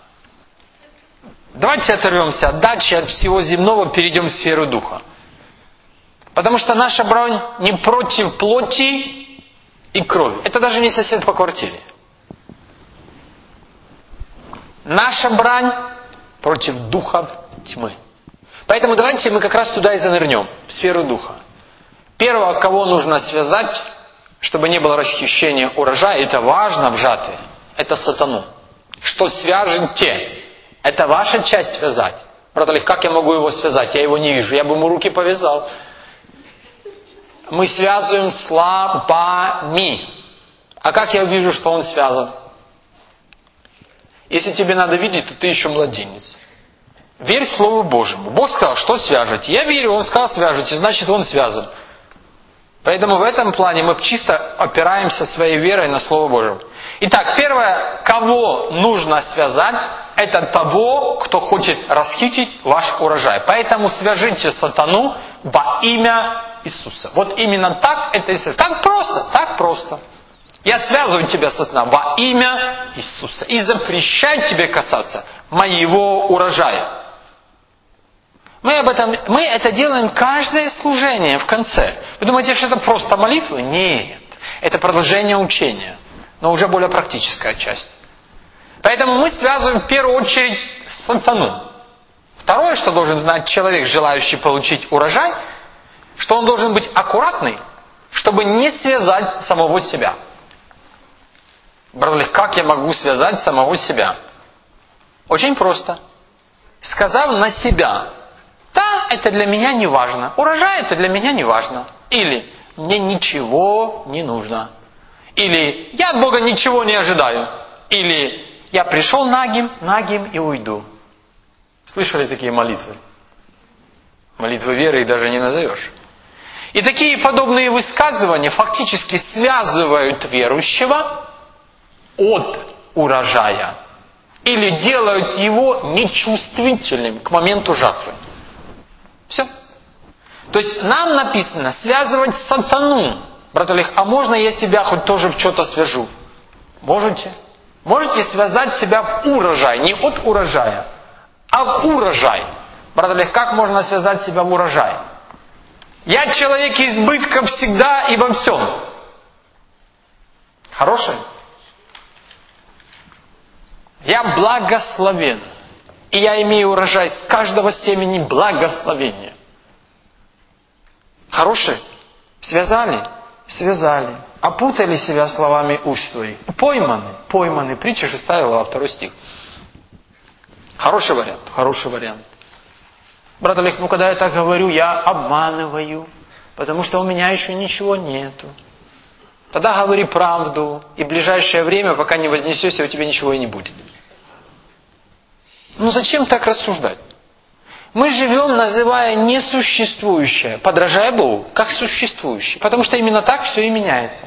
Давайте оторвемся от дачи, от всего земного, перейдем в сферу духа. Потому что наша брань не против плоти и крови. Это даже не сосед по квартире. Наша брань против духа тьмы. Поэтому давайте мы как раз туда и занырнем, в сферу духа. Первого, кого нужно связать, чтобы не было расхищения урожая, это важно в жатве, это сатану. Что свяжете? Это ваша часть связать. Брат Олег, как я могу его связать? Я его не вижу. Я бы ему руки повязал. Мы связываем словами. А как я вижу, что он связан? Если тебе надо видеть, то ты еще младенец. Верь Слову Божьему. Бог сказал, что свяжете. Я верю, Он сказал свяжете, значит он связан. Поэтому в этом плане мы чисто опираемся своей верой на Слово Божье. Итак, первое, кого нужно связать, это того, кто хочет расхитить ваш урожай. Поэтому свяжите сатану во имя Иисуса. Вот именно так это и так просто, так просто. Я связываю тебя, сатана, во имя Иисуса и запрещаю тебе касаться моего урожая. Мы это делаем каждое служение в конце. Вы думаете, что это просто молитва? Нет. Это продолжение учения. Но уже более практическая часть. Поэтому мы связываем в первую очередь сатану. Второе, что должен знать человек, желающий получить урожай, что он должен быть аккуратный, чтобы не связать самого себя. Брат, как я могу связать самого себя? Очень просто. Сказав на себя: да, это для меня не важно. Урожай это для меня не важно. Или мне ничего не нужно. Или я от Бога ничего не ожидаю. Или я пришел нагим и уйду. Слышали такие молитвы? Молитвы веры их даже не назовешь. И такие подобные высказывания фактически связывают верующего от урожая. Или делают его нечувствительным к моменту жатвы. Все. То есть нам написано связывать сатану. Брат Олег, а можно я себя хоть тоже в что-то свяжу? Можете. Можете связать себя в урожай. Не от урожая, а в урожай. Брат Олег, как можно связать себя в урожай? Я человек избытка всегда и во всем. Хорошее? Я благословен. И я имею урожай с каждого семени благословения. Хорошее? Связали? Связали. Опутали себя словами уст своих. Пойманы. Притча 6 глава, 2 стих. Хороший вариант. Хороший вариант. Брат Олег, когда я так говорю, я обманываю. Потому что у меня еще ничего нету. Тогда говори правду. И в ближайшее время, пока не вознесешься, у тебя ничего и не будет. Зачем так рассуждать? Мы живем, называя несуществующее, подражая Богу, как существующее. Потому что именно так все и меняется.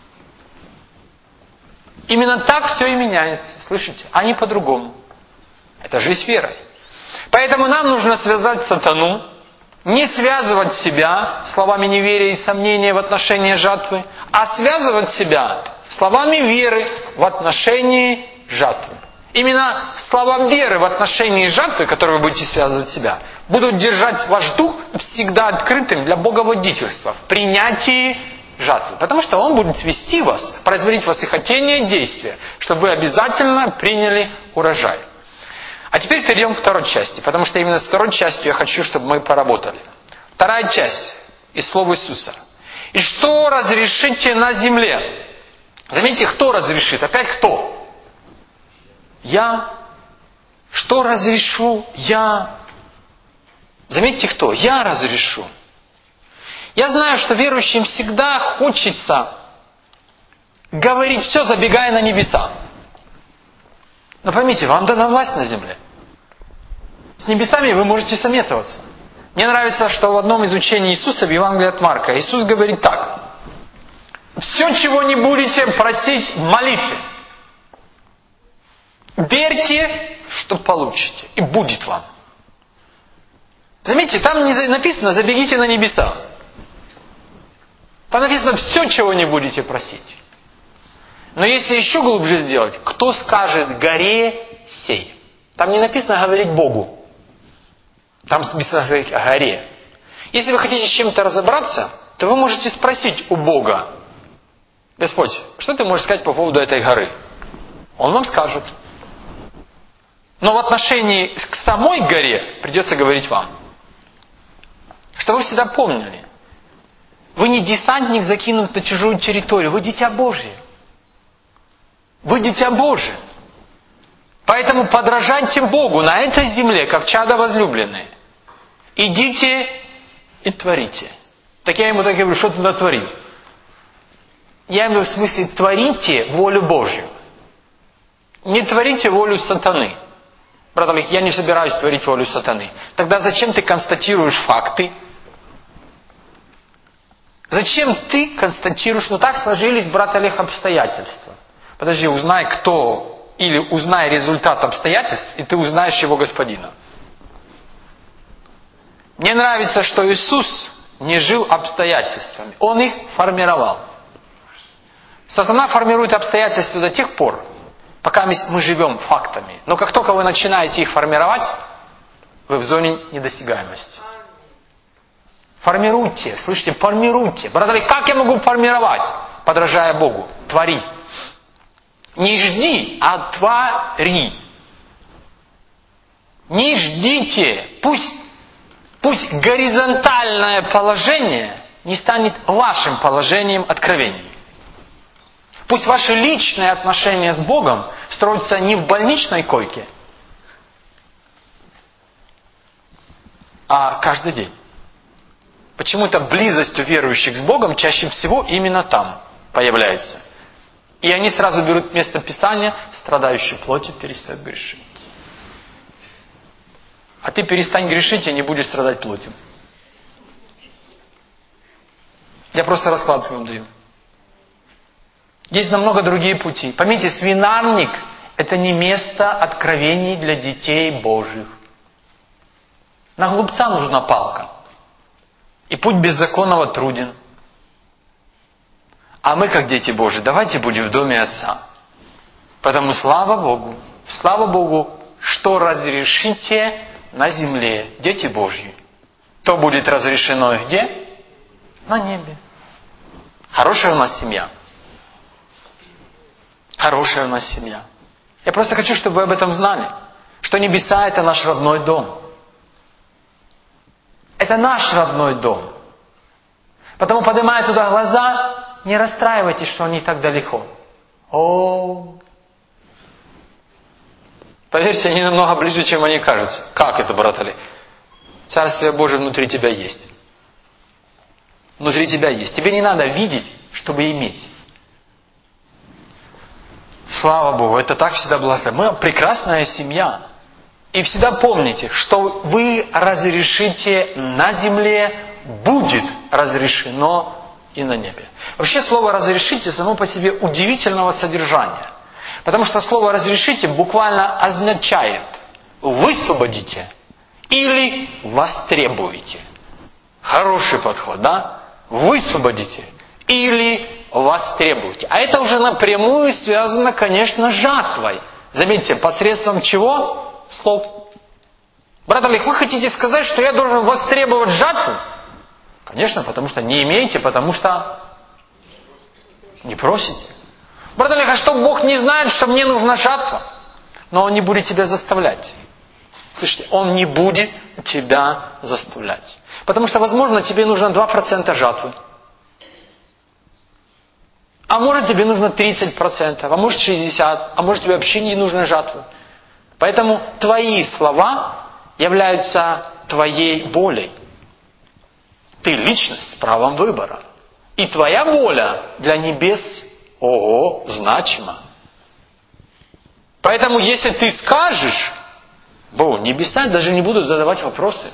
Именно так все и меняется. Слышите? А не по-другому. Это жизнь верой. Поэтому нам нужно связать сатану, не связывать себя словами неверия и сомнения в отношении жатвы, а связывать себя словами веры в отношении жатвы. Именно слова веры в отношении жатвы, которые вы будете связывать себя, будут держать ваш дух всегда открытым для боговодительства в принятии жатвы. Потому что он будет вести вас, производить в вас и хотение, и действия, чтобы вы обязательно приняли урожай. А теперь перейдем к второй части, потому что именно с второй частью я хочу, чтобы мы поработали. Вторая часть из слов Иисуса. «И что разрешите на земле?» Заметьте, кто разрешит? Опять кто? Я. Что разрешу? Я. Заметьте, кто? Я разрешу. Я знаю, что верующим всегда хочется говорить все, забегая на небеса. Но поймите, вам дана власть на земле. С небесами вы можете советоваться. Мне нравится, что в одном из учений Иисуса, в Евангелии от Марка, Иисус говорит так. Все, чего не будете просить в молитве, верьте, что получите, и будет вам. Заметьте, там не написано «забегите на небеса». Там написано «все, чего не будете просить». Но если еще глубже сделать, кто скажет горе сей? Там не написано говорить Богу. Там написано говорить о горе. Если вы хотите с чем-то разобраться, то вы можете спросить у Бога: Господь, что ты можешь сказать по поводу этой горы? Он вам скажет. Но в отношении к самой горе придется говорить вам. Чтобы вы всегда помнили. Вы не десантник, закинут на чужую территорию. Вы дитя Божье. Вы дитя Божие. Поэтому подражайте Богу на этой земле, как чада возлюбленные. Идите и творите. Так я ему так говорю, что ты натворил? Я имею в смысле, творите волю Божью. Не творите волю сатаны. Брат Олег, я не собираюсь творить волю сатаны. Тогда зачем ты констатируешь факты? Зачем ты констатируешь, так сложились, брат Олег, обстоятельства? Подожди, узнай, кто, или узнай результат обстоятельств, и ты узнаешь его господина. Мне нравится, что Иисус не жил обстоятельствами. Он их формировал. Сатана формирует обстоятельства до тех пор, пока мы живем фактами. Но как только вы начинаете их формировать, вы в зоне недосягаемости. Формируйте, слышите, формируйте. Брат Олег, как я могу формировать? Подражая Богу. Твори. Не жди, а твори. Не ждите. Пусть горизонтальное положение не станет вашим положением откровений. Пусть ваши личные отношения с Богом строятся не в больничной койке, а каждый день. Почему-то близость у верующих с Богом чаще всего именно там появляется. И они сразу берут место Писания: страдающий плотью перестает грешить. А ты перестань грешить, и не будешь страдать плотью. Я просто расклад вам даю. Есть намного другие пути. Поймите, свинарник – это не место откровений для детей Божьих. На глупца нужна палка. И путь беззаконного труден. А мы, как дети Божьи, давайте будем в доме Отца. Потому слава Богу, что разрешите на земле, дети Божьи, то будет разрешено где? На небе. Хорошая у нас семья. Хорошая у нас семья. Я просто хочу, чтобы вы об этом знали. Что небеса – это наш родной дом. Это наш родной дом. Потому, поднимая туда глаза, не расстраивайтесь, что они так далеко. Поверьте, они намного ближе, чем они кажутся. Как это, брат Олег? Царствие Божие внутри тебя есть. Внутри тебя есть. Тебе не надо видеть, чтобы иметь. Слава Богу, это так всегда благословенно. Мы прекрасная семья. И всегда помните, что вы разрешите на земле, будет разрешено и на небе. Вообще слово «разрешите» само по себе удивительного содержания. Потому что слово «разрешите» буквально означает «высвободите» или «востребуете». Хороший подход, да? Высвободите или востребуете. А это уже напрямую связано, конечно, с жатвой. Заметьте, посредством чего? Слов. Брат Олег, вы хотите сказать, что я должен востребовать жатву? Конечно, потому что не имеете, потому что не просите. Брат Олег, а что Бог не знает, что мне нужна жатва? Но Он не будет тебя заставлять. Слышите, Он не будет тебя заставлять. Потому что, возможно, тебе нужно 2% жатвы. А может, тебе нужно 30%, а может 60%, а может, тебе вообще не нужно жатвы. Поэтому твои слова являются твоей волей. Ты личность с правом выбора. И твоя воля для небес, значима. Поэтому, если ты скажешь, небеса даже не будут задавать вопросы.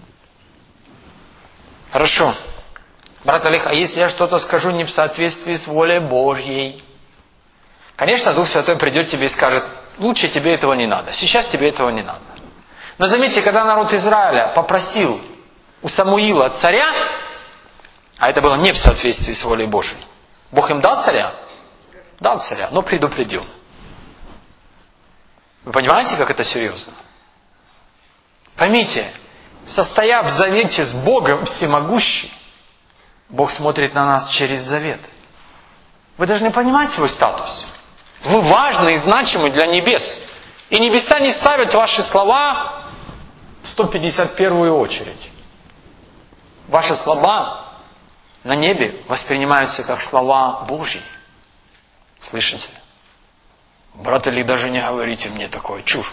Хорошо. Брат Олег, а если я что-то скажу не в соответствии с волей Божьей? Конечно, Дух Святой придет тебе и скажет, лучше тебе этого не надо, сейчас тебе этого не надо. Но заметьте, когда народ Израиля попросил у Самуила царя, а это было не в соответствии с волей Божьей, Бог им дал царя? Дал царя, но предупредил. Вы понимаете, как это серьезно? Поймите, состояв в завете с Богом всемогущим, Бог смотрит на нас через завет. Вы должны понимать свой статус. Вы важны и значимы для небес. И небеса не ставят ваши слова в 151-ю очередь. Ваши слова на небе воспринимаются как слова Божьи. Слышите? Брат Или, даже не говорите мне такое, чушь.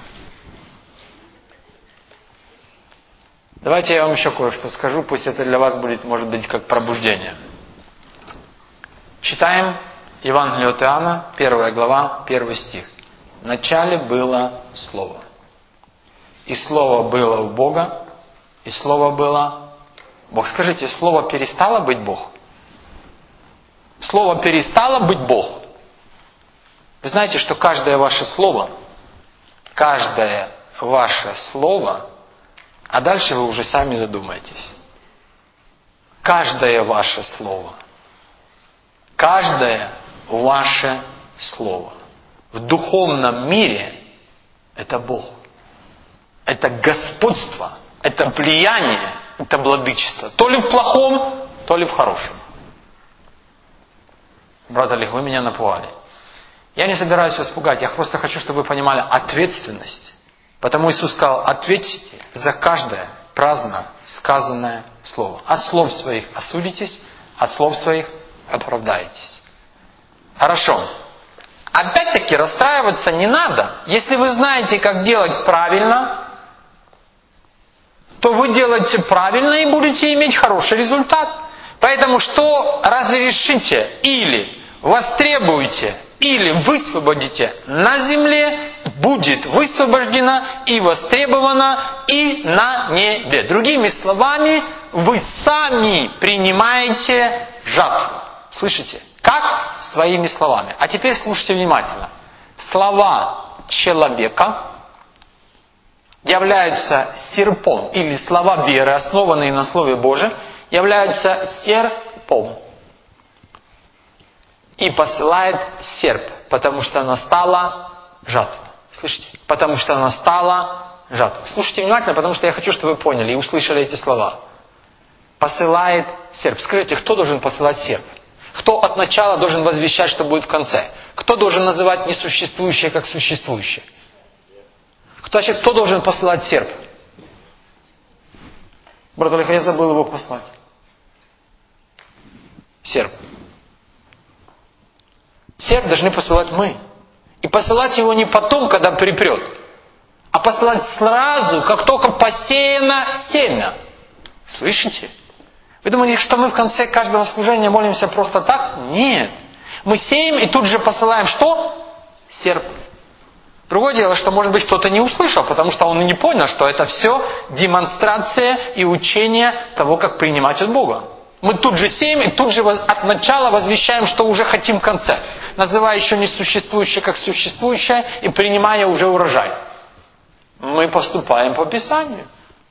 Давайте я вам еще кое-что скажу, пусть это для вас будет, может быть, как пробуждение. Читаем Евангелие от Иоанна, 1 глава, 1 стих. В начале было Слово. И Слово было у Бога, и Слово было Бог. Скажите, Слово перестало быть Бог? Слово перестало быть Бог? Вы знаете, что каждое ваше слово, а дальше вы уже сами задумаетесь. Каждое ваше слово в духовном мире – это Бог. Это господство, это влияние, это владычество. То ли в плохом, то ли в хорошем. Брат Олег, вы меня напугали. Я не собираюсь вас пугать, я просто хочу, чтобы вы понимали ответственность. Потому Иисус сказал, ответьте за каждое праздно сказанное слово. От слов своих осудитесь, от слов своих оправдаетесь. Хорошо. Опять-таки расстраиваться не надо. Если вы знаете, как делать правильно, то вы делаете правильно и будете иметь хороший результат. Поэтому что разрешите или востребуете, или высвободите на земле, будет высвобождено и востребовано и на небе. Другими словами, вы сами принимаете жатву. Слышите? Как? Своими словами. А теперь слушайте внимательно. Слова человека являются серпом, или слова веры, основанные на Слове Божьем, являются серпом. И посылает серп, потому что настала жатва. Слышите? Потому что настала жатва. Слушайте внимательно, потому что я хочу, чтобы вы поняли и услышали эти слова. Посылает серп. Скажите, кто должен посылать серп? Кто от начала должен возвещать, что будет в конце? Кто должен называть несуществующее как существующее? Кто должен посылать серп? Брат Олег, я забыл его послать. Серп. Серп должны посылать мы. И посылать его не потом, когда припрет, а посылать сразу, как только посеяно семя. Слышите? Вы думаете, что мы в конце каждого служения молимся просто так? Нет. Мы сеем и тут же посылаем что? Серп. Другое дело, что, может быть, кто-то не услышал, потому что он не понял, что это все демонстрация и учение того, как принимать от Бога. Мы тут же сеем и тут же от начала возвещаем, что уже хотим в конце, называя еще несуществующее как существующее и принимая уже урожай. Мы поступаем по Писанию.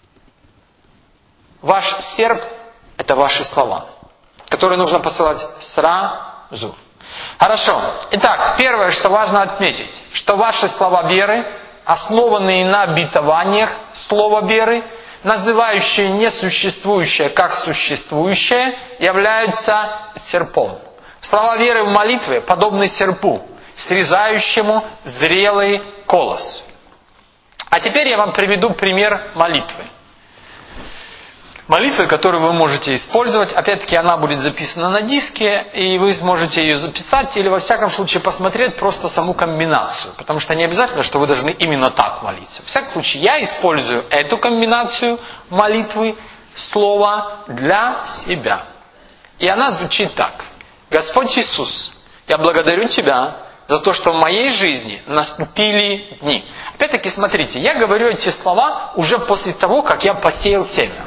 Ваш серп – это ваши слова, которые нужно посылать сразу. Хорошо. Итак, первое, что важно отметить, что ваши слова веры, основанные на обетованиях слова веры, называющие несуществующее как существующее, являются серпом. Слова веры в молитве подобны серпу, срезающему зрелый колос. А теперь я вам приведу пример молитвы. Молитвы, которую вы можете использовать. Опять-таки, она будет записана на диске, и вы сможете ее записать или, во всяком случае, посмотреть просто саму комбинацию. Потому что не обязательно, что вы должны именно так молиться. В всяком случае, я использую эту комбинацию молитвы, слова для себя. И она звучит так. Господь Иисус, я благодарю Тебя за то, что в моей жизни наступили дни. Опять-таки, смотрите, я говорю эти слова уже после того, как я посеял семя.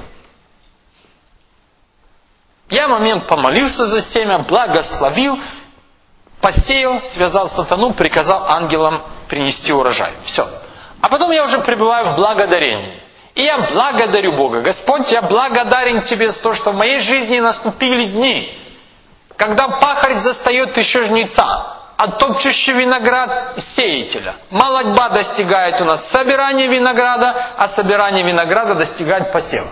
Я в момент помолился за семя, благословил, посеял, связал сатану, приказал ангелам принести урожай. Все. А потом я уже пребываю в благодарении. И я благодарю Бога. Господь, я благодарен Тебе за то, что в моей жизни наступили дни, когда пахарь застает еще жнеца, а топчущий виноград сеятеля. Молодьба достигает у нас собирания винограда, а собирание винограда достигает посева.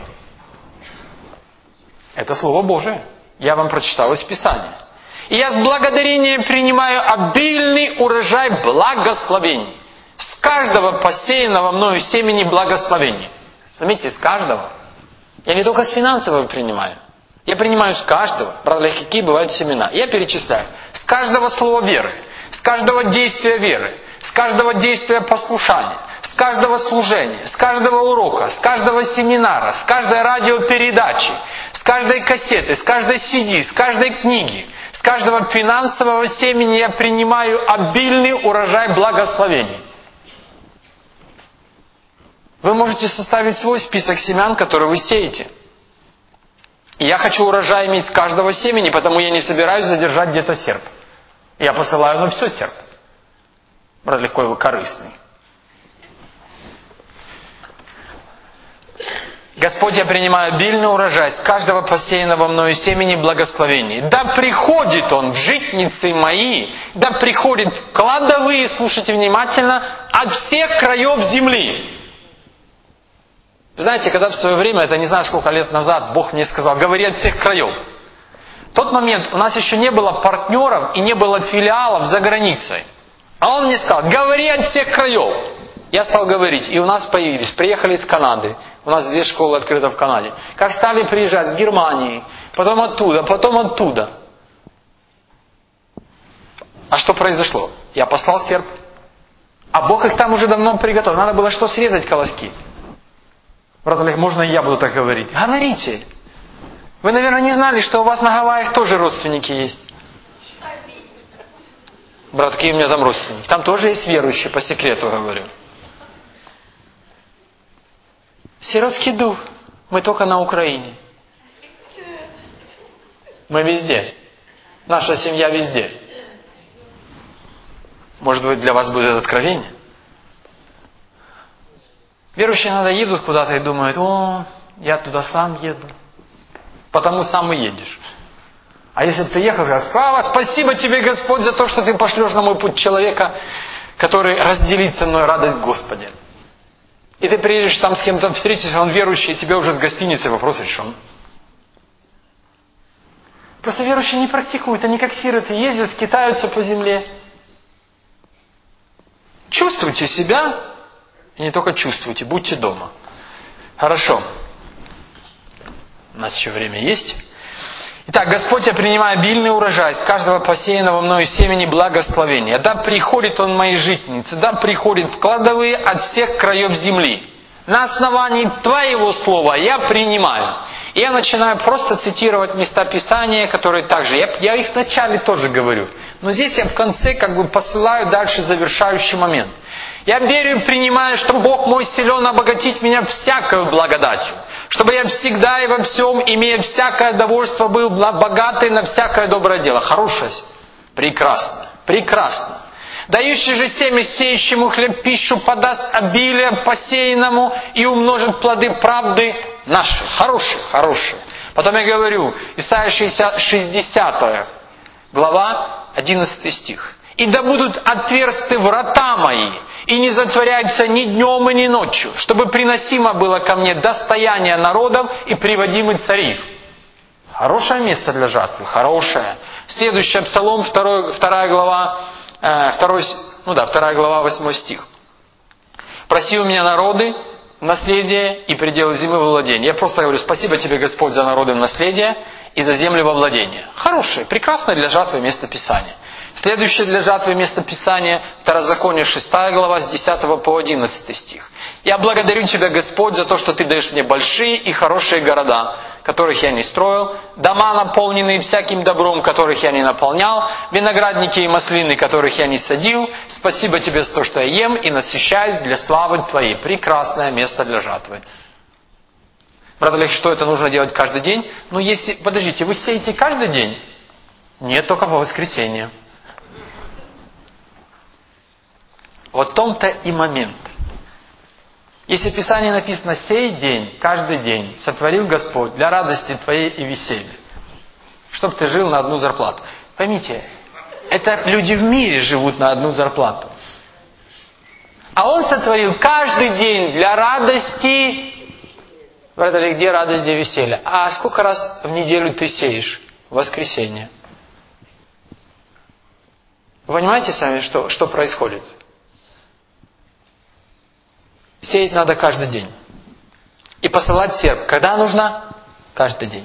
Это Слово Божие. Я вам прочитал из Писания. И я с благодарением принимаю обильный урожай благословений. С каждого посеянного мною семени благословений. Заметьте, с каждого. Я не только с финансового принимаю. Я принимаю с каждого. Правда, какие бывают семена. Я перечисляю. С каждого слова веры. С каждого действия веры. С каждого действия послушания. С каждого служения. С каждого урока. С каждого семинара. С каждой радиопередачи. С каждой кассеты. С каждой CD. С каждой книги. С каждого финансового семени я принимаю обильный урожай благословений. Вы можете составить свой список семян, которые вы сеете. И я хочу урожай иметь с каждого семени, потому я не собираюсь задержать где-то серп. Я посылаю на все серп. Брат, какой вы корыстный. Господь, я принимаю обильный урожай с каждого посеянного мною семени благословений. Да приходит он в житницы мои, да приходит в кладовые, слушайте внимательно, от всех краев земли. Знаете, когда в свое время, это не знаю сколько лет назад, Бог мне сказал, говори от всех краев. В тот момент у нас еще не было партнеров и не было филиалов за границей. А он мне сказал, говори от всех краев. Я стал говорить, и у нас появились, приехали из Канады. У нас 2 школы открыты в Канаде. Как стали приезжать с Германии, потом оттуда. А что произошло? Я послал серп. А Бог их там уже давно приготовил. Надо было что, срезать колоски. Брат Олег, можно и я буду так говорить? Говорите. Вы, наверное, не знали, что у вас на Гавайях тоже родственники есть. Брат, какие у меня там родственники? Там тоже есть верующие, по секрету говорю. Сиротский дух. Мы только на Украине. Мы везде. Наша семья везде. Может быть, для вас будет это откровение? Верующие иногда едут куда-то и думают, я туда сам еду. Потому сам и едешь. А если бы ты ехал, сказал, слава, спасибо тебе, Господь, за то, что ты пошлешь на мой путь человека, который разделит со мной радость Господа. И ты приедешь там с кем-то встретишься, он верующий, и тебе уже с гостиницы вопрос решен. Просто верующие не практикуют, они как сироты ездят, китаются по земле. Чувствуйте себя, и не только чувствуйте, будьте дома. Хорошо. У нас еще время есть. Итак, Господь, я принимаю обильный урожай с каждого посеянного мною семени благословения. Да приходит он в мои житницы, да приходит в кладовые от всех краев земли. На основании Твоего слова я принимаю. И я начинаю просто цитировать места Писания, которые также... Я их вначале тоже говорю. Но здесь я в конце посылаю дальше завершающий момент. Я верю и принимаю, что Бог мой силен обогатить меня всякою благодатью. Чтобы я всегда и во всем, имея всякое довольство, был богатый на всякое доброе дело. Хорошее? Прекрасно. Прекрасно. Дающий же семя сеющему хлеб пищу подаст обилие посеянному и умножит плоды правды наши. Хорошие. Потом я говорю, Исайя 60 глава, 11 стих. «И да будут отверсты врата мои, и не затворяются ни днем и ни ночью, чтобы приносимо было ко мне достояние народов и приводимы цари». Хорошее место для жатвы, хорошее. Следующее, Псалом, 2 глава, 8 стих. Проси у меня народы в наследие и пределы земли во владение. Я просто говорю: спасибо тебе, Господь, за народы в наследие и за земли во владение. Хорошее, прекрасное для жатвы место Писания. Следующее для жатвы место Писания — Второзаконие 6 глава с 10 по 11 стих. «Я благодарю Тебя, Господь, за то, что Ты даешь мне большие и хорошие города, которых я не строил, дома, наполненные всяким добром, которых я не наполнял, виноградники и маслины, которых я не садил. Спасибо Тебе за то, что я ем и насыщаюсь для славы Твоей». Прекрасное место для жатвы. Брат Олег, что это нужно делать каждый день? Ну, если... Подождите, вы сеете каждый день? Нет, только по воскресеньям. Вот в том-то и момент. Если в Писании написано: «Сей день, каждый день сотворил Господь для радости Твоей и веселья», чтобы ты жил на одну зарплату. Поймите, это люди в мире живут на одну зарплату. А Он сотворил каждый день для радости. Брат Олег, где радость, где веселье? А сколько раз в неделю ты сеешь? В воскресенье. Вы понимаете сами, что происходит? Сеять надо каждый день. И посылать серп. Когда нужно? Каждый день.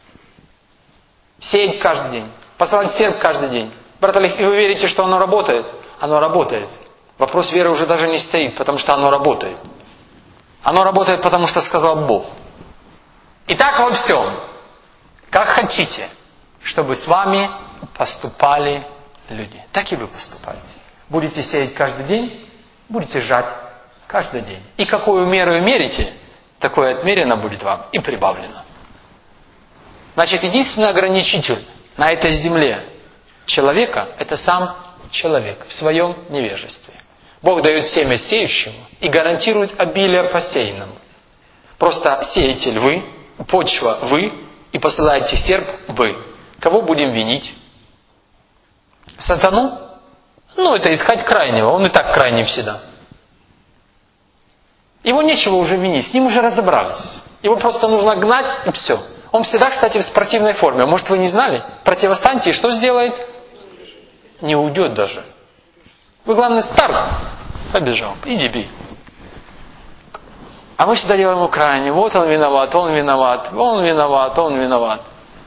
Сеять каждый день. Посылать серп каждый день. Брат Олег, и вы верите, что оно работает? Оно работает. Вопрос веры уже даже не стоит, потому что оно работает. Оно работает, потому что сказал Бог. И так во всем. Как хотите, чтобы с вами поступали люди. Так и вы поступаете. Будете сеять каждый день, будете жать каждый день. И какую меру мерите, такое отмерено будет вам и прибавлено. Значит, единственный ограничитель на этой земле человека — это сам человек в своем невежестве. Бог дает семя сеющему и гарантирует обилие посеянному. Просто сеятель вы, почва вы, и посылаете серп вы. Кого будем винить? Сатану? Ну, это искать крайнего. Он и так крайний всегда. Его нечего уже винить, с ним уже разобрались. Его просто нужно гнать, и все. Он всегда, кстати, в спортивной форме. Может, вы не знали? Противостаньте, и что сделает? Не уйдет даже. Вы, главное, старт. Побежал. Иди бей. А мы всегда делаем его крайне. Вот он виноват, он виноват, он виноват, он виноват.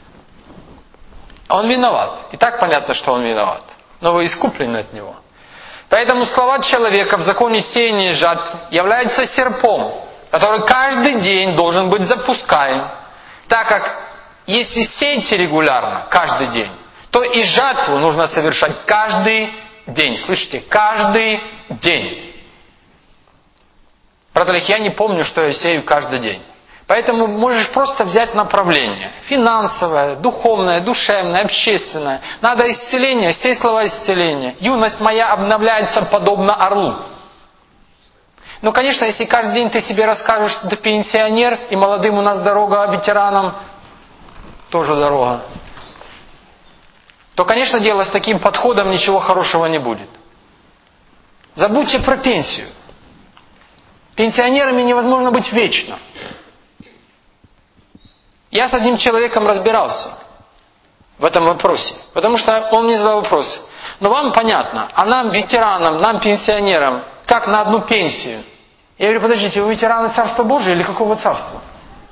Он виноват. И так понятно, что он виноват. Но вы искуплены от него. Поэтому слова человека в законе сеяния и жатвы являются серпом, который каждый день должен быть запускаем. Так как если сеять регулярно, каждый день, то и жатву нужно совершать каждый день. Слышите? Каждый день. Брат Олег, я не помню, что я сею каждый день. Поэтому можешь просто взять направление. Финансовое, духовное, душевное, общественное. Надо исцеление, сей слова исцеления. Юность моя обновляется подобно орлу. Ну, конечно, если каждый день ты себе расскажешь, что ты пенсионер, и молодым у нас дорога, а ветеранам тоже дорога, то, конечно, дело с таким подходом ничего хорошего не будет. Забудьте про пенсию. Пенсионерами невозможно быть вечно. Я с одним человеком разбирался в этом вопросе, потому что он мне задал вопрос: но вам понятно, а нам, ветеранам, нам, пенсионерам, как на одну пенсию? Я говорю: подождите, вы ветераны Царства Божия или какого царства?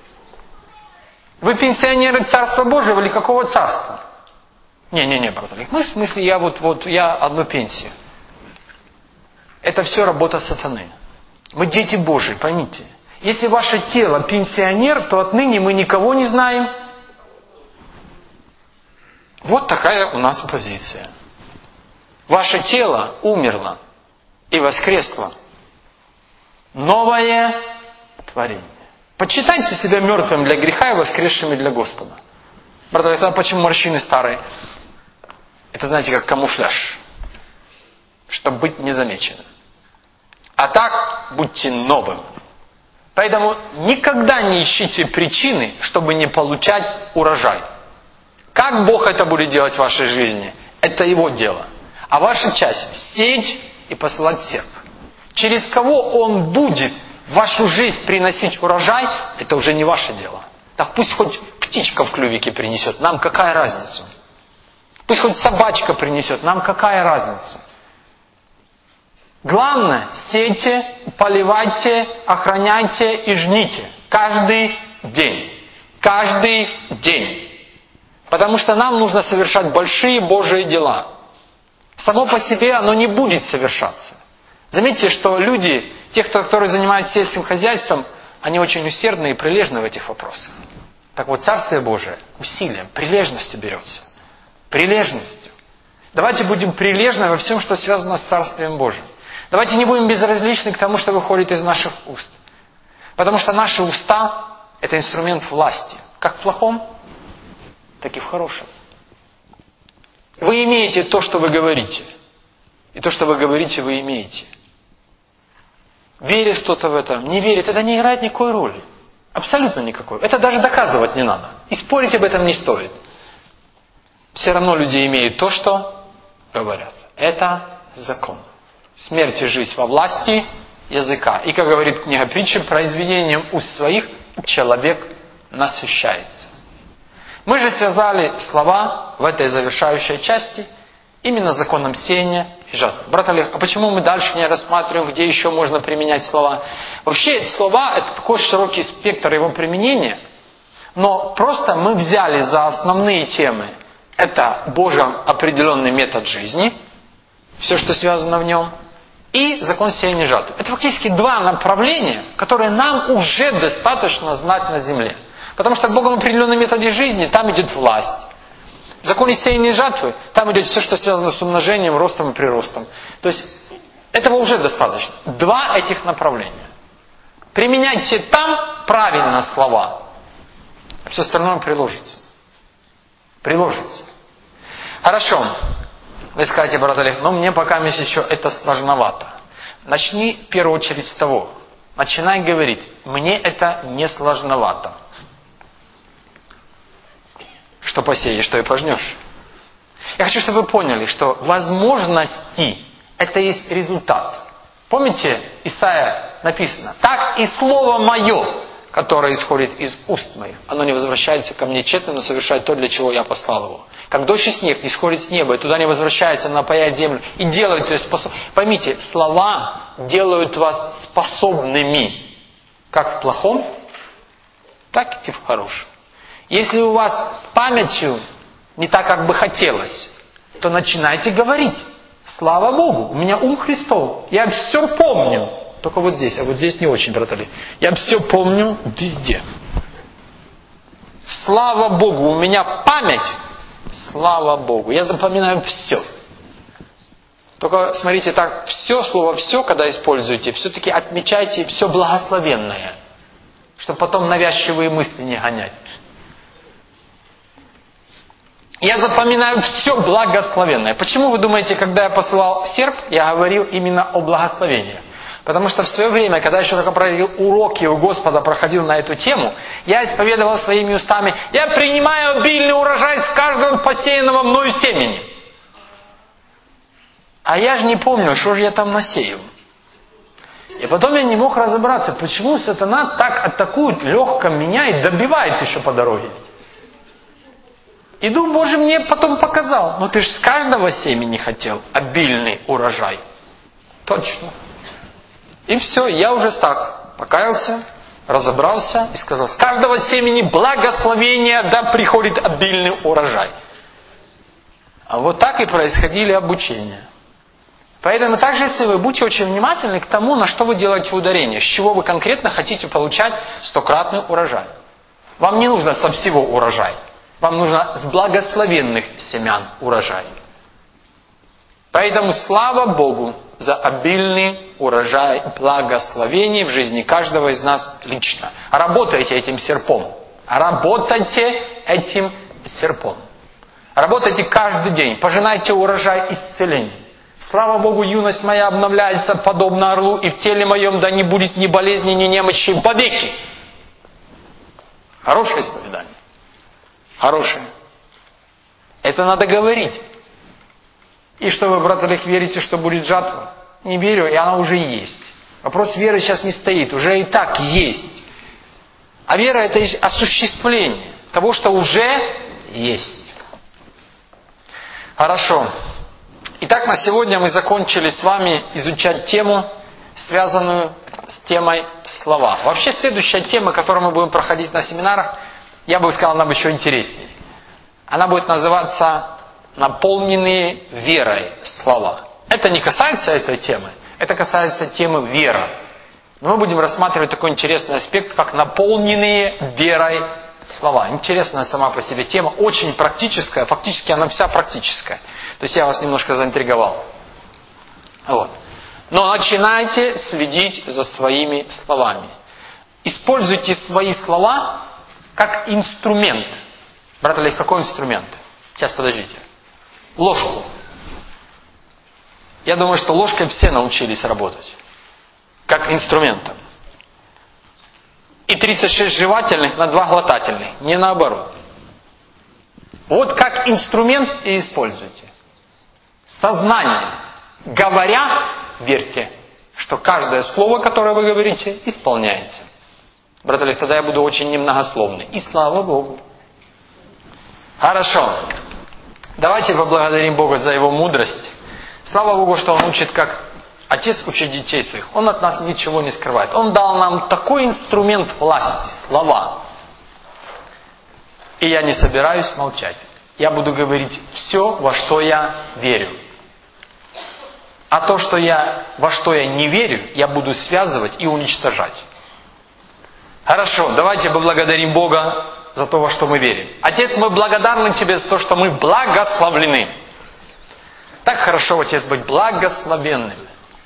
Вы пенсионеры Царства Божьего или какого царства? Не, брат Олег, в смысле, я одну пенсию. Это все работа сатаны. Мы дети Божьи, поймите. Если ваше тело пенсионер, то отныне мы никого не знаем. Вот такая у нас позиция. Ваше тело умерло и воскресло. Новое творение. Почитайте себя мертвым для греха и воскресшими для Господа. Брат, это почему морщины старые? Это, знаете, как камуфляж. Чтобы быть незамеченным. А так, будьте новым. Поэтому никогда не ищите причины, чтобы не получать урожай. Как Бог это будет делать в вашей жизни, это Его дело. А ваша часть – сеять и посылать серп. Через кого Он будет в вашу жизнь приносить урожай, это уже не ваше дело. Так пусть хоть птичка в клювике принесет, нам какая разница? Пусть хоть собачка принесет, нам какая разница? Главное, сейте, поливайте, охраняйте и жните. Каждый день. Каждый день. Потому что нам нужно совершать большие Божьи дела. Само по себе оно не будет совершаться. Заметьте, что люди, те, которые занимаются сельским хозяйством, они очень усердны и прилежны в этих вопросах. Так вот, Царствие Божие усилием, прилежностью берется. Прилежностью. Давайте будем прилежны во всем, что связано с Царствием Божьим. Давайте не будем безразличны к тому, что выходит из наших уст. Потому что наши уста – это инструмент власти. Как в плохом, так и в хорошем. Вы имеете то, что вы говорите. И то, что вы говорите, вы имеете. Верит кто-то в это, не верит, это не играет никакой роли. Абсолютно никакой. Это даже доказывать не надо. И спорить об этом не стоит. Все равно люди имеют то, что говорят. Это закон. Смерть и жизнь во власти языка. И, как говорит книга Притчи, произведением уст своих человек насыщается. Мы же связали слова в этой завершающей части именно законом сеяния и жатвы. Брат Олег, а почему мы дальше не рассматриваем, где еще можно применять слова? Вообще, слова – это такой широкий спектр его применения, но просто мы взяли за основные темы. Это Божий определенный метод жизни, все, что связано в нем, и закон сеяния и жатвы. Это фактически два направления, которые нам уже достаточно знать на земле. Потому что в Богом определенном методе жизни там идет власть. В законе сеяния и жатвы там идет все, что связано с умножением, ростом и приростом. То есть этого уже достаточно. Два этих направления. Применяйте там правильно слова, а все остальное приложится. Приложится. Хорошо. Вы скажете, брат Олег, но мне пока еще это сложновато. Начни в первую очередь с того. Начинай говорить, мне это не сложновато. Что посеешь, что и пожнешь. Я хочу, чтобы вы поняли, что возможности – это есть результат. Помните, Исайя написано, так и слово мое, которое исходит из уст моих, оно не возвращается ко мне тщетно, но совершает то, для чего я послал его. Как дождь и снег не сходит с неба, и туда не возвращается, напояет землю, и делает ее способной. Поймите, слова делают вас способными, как в плохом, так и в хорошем. Если у вас с памятью не так, как бы хотелось, то начинайте говорить. Слава Богу, у меня ум Христов, я все помню. Только вот здесь, а вот здесь не очень, брат Али. Я все помню везде. Слава Богу, у меня память, слава Богу, я запоминаю все. Только смотрите так, все, слово все, когда используете, все-таки отмечайте все благословенное, чтобы потом навязчивые мысли не гонять. Я запоминаю все благословенное. Почему вы думаете, когда я посылал серп, я говорил именно о благословении? Потому что в свое время, когда я еще только проводил уроки у Господа, проходил на эту тему, я исповедовал своими устами, я принимаю обильный урожай с каждого посеянного мною семени. А я же не помню, что же я там насеял. И потом я не мог разобраться, почему сатана так атакует легко меня и добивает еще по дороге. И Дух Божий мне потом показал, ну ты же с каждого семени хотел обильный урожай. Точно. И все, я уже так покаялся, разобрался и сказал, с каждого семени благословения да приходит обильный урожай. А вот так и происходили обучения. Поэтому также, если вы будьте очень внимательны к тому, на что вы делаете ударение, с чего вы конкретно хотите получать 100-кратный урожай. Вам не нужно со всего урожай. Вам нужно с благословенных семян урожай. Поэтому слава Богу за обильный урожай благословений в жизни каждого из нас лично. Работайте этим серпом. Работайте этим серпом. Работайте каждый день. Пожинайте урожай исцеления. Слава Богу, юность моя обновляется подобно орлу, и в теле моем да не будет ни болезни, ни немощи вовеки. Хорошее исповедание. Хорошее. Это надо говорить. И что вы, брат Олег, верите, что будет жатва? Не верю, и она уже есть. Вопрос веры сейчас не стоит, уже и так есть. А вера – это осуществление того, что уже есть. Хорошо. Итак, на сегодня мы закончили с вами изучать тему, связанную с темой слова. Вообще, следующая тема, которую мы будем проходить на семинарах, я бы сказал, она будет еще интереснее. Она будет называться «Наполненные верой слова». Это не касается этой темы, это касается темы вера. Но мы будем рассматривать такой интересный аспект, как «наполненные верой слова». Интересная сама по себе тема, очень практическая, фактически она вся практическая. То есть я вас немножко заинтриговал. Вот. Но начинайте следить за своими словами. Используйте свои слова как инструмент. Брат Олег, какой инструмент? Сейчас, подождите. Ложку. Я думаю, что ложкой все научились работать. Как инструментом. И 36 жевательных на 2 глотательных. Не наоборот. Вот как инструмент и используйте. Сознание. Говоря, верьте, что каждое слово, которое вы говорите, исполняется. Брат Олег, тогда я буду очень немногословный. И слава Богу. Хорошо. Давайте поблагодарим Бога за Его мудрость. Слава Богу, что Он учит, как Отец учит детей своих. Он от нас ничего не скрывает. Он дал нам такой инструмент власти, слова. И я не собираюсь молчать. Я буду говорить все, во что я верю. А то, во что я не верю, я буду связывать и уничтожать. Хорошо, давайте поблагодарим Бога за то, во что мы верим. Отец, мы благодарны Тебе за то, что мы благословлены. Так хорошо, Отец, быть благословенным.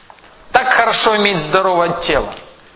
Так хорошо иметь здоровое тело.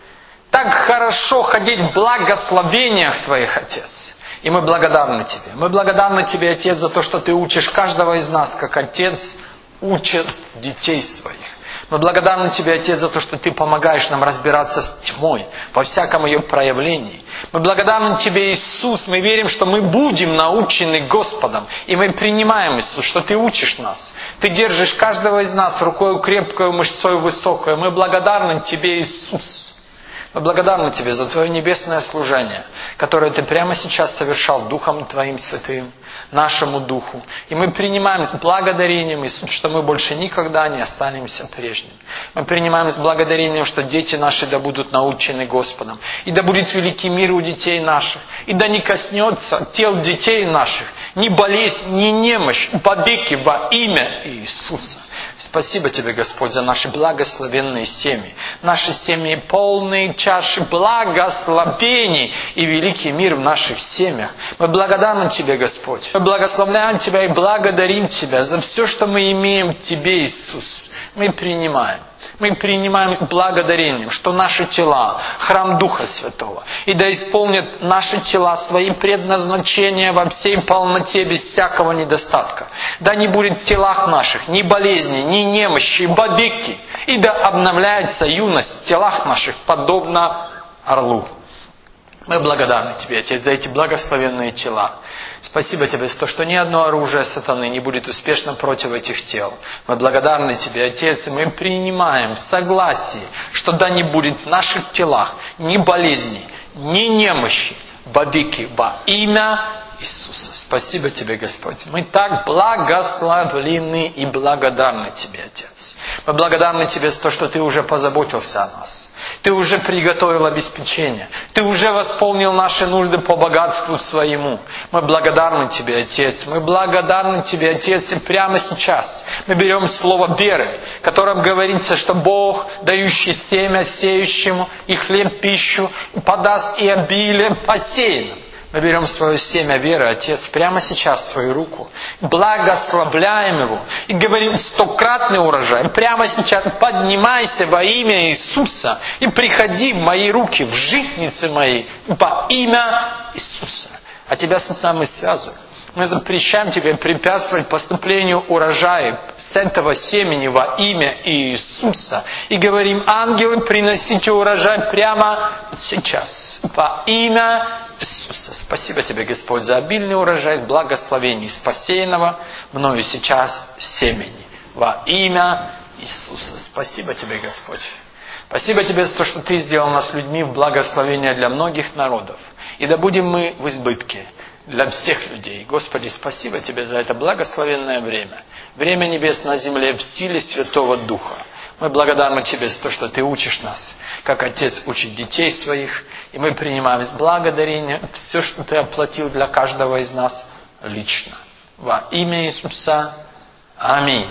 Так хорошо ходить в благословениях Твоих, Отец. И мы благодарны Тебе. Мы благодарны Тебе, Отец, за то, что Ты учишь каждого из нас, как Отец учит детей своих. Мы благодарны Тебе, Отец, за то, что Ты помогаешь нам разбираться с тьмой во всяком ее проявлении. Мы благодарны Тебе, Иисус. Мы верим, что мы будем научены Господом. И мы принимаем, Иисус, что Ты учишь нас. Ты держишь каждого из нас рукой крепкую, мышцой высокую. Мы благодарны Тебе, Иисус. Мы благодарны Тебе за Твое небесное служение, которое Ты прямо сейчас совершал Духом Твоим Святым, нашему Духу. И мы принимаем с благодарением, Иисус, что мы больше никогда не останемся прежними. Мы принимаем с благодарением, что дети наши да будут научены Господом. И да будет великий мир у детей наших. И да не коснется тел детей наших ни болезнь, ни немощь, побеги во имя Иисуса. Спасибо Тебе, Господь, за наши благословенные семьи. Наши семьи полные чаши благословений и великий мир в наших семьях. Мы благодарны Тебе, Господь. Мы благословляем Тебя и благодарим Тебя за все, что мы имеем в Тебе, Иисус. Мы принимаем. Мы принимаем с благодарением, что наши тела – храм Духа Святого. И да исполнят наши тела свои предназначения во всей полноте, без всякого недостатка. Да не будет в телах наших ни болезни, ни немощи, бабеки. И да обновляется юность в телах наших, подобно орлу. Мы благодарны Тебе, Отец, за эти благословенные тела. Спасибо Тебе за то, что ни одно оружие сатаны не будет успешно против этих тел. Мы благодарны Тебе, Отец, и мы принимаем согласие, что да не будет в наших телах ни болезни, ни немощи, бабики, во имя Иисуса. Спасибо Тебе, Господь. Мы так благословлены и благодарны Тебе, Отец. Мы благодарны Тебе за то, что Ты уже позаботился о нас. Ты уже приготовил обеспечение. Ты уже восполнил наши нужды по богатству Своему. Мы благодарны Тебе, Отец. Мы благодарны Тебе, Отец. И прямо сейчас мы берем слово веры, в котором говорится, что Бог, дающий семя сеющему и хлеб пищу, подаст и обилие посеянным. Мы берем свое семя веры, Отец, прямо сейчас в свою руку, благословляем его и говорим 100-кратный урожай. Прямо сейчас поднимайся во имя Иисуса и приходи в мои руки, в житницы мои, во имя Иисуса. А Тебя с нами связываем. Мы запрещаем Тебе препятствовать поступлению урожая с этого семени во имя Иисуса. И говорим, ангелы, приносите урожай прямо сейчас во имя Иисуса. Спасибо Тебе, Господь, за обильный урожай благословений спасенного мною сейчас семени во имя Иисуса. Спасибо Тебе, Господь. Спасибо Тебе за то, что Ты сделал нас людьми в благословение для многих народов. И да будем мы в избытке. для всех людей. Господи, спасибо Тебе за это благословенное время. Время небес на земле в силе Святого Духа. Мы благодарны Тебе за то, что Ты учишь нас, как Отец учит детей своих. И мы принимаем с благодарением все, что Ты оплатил для каждого из нас лично. Во имя Иисуса. Аминь.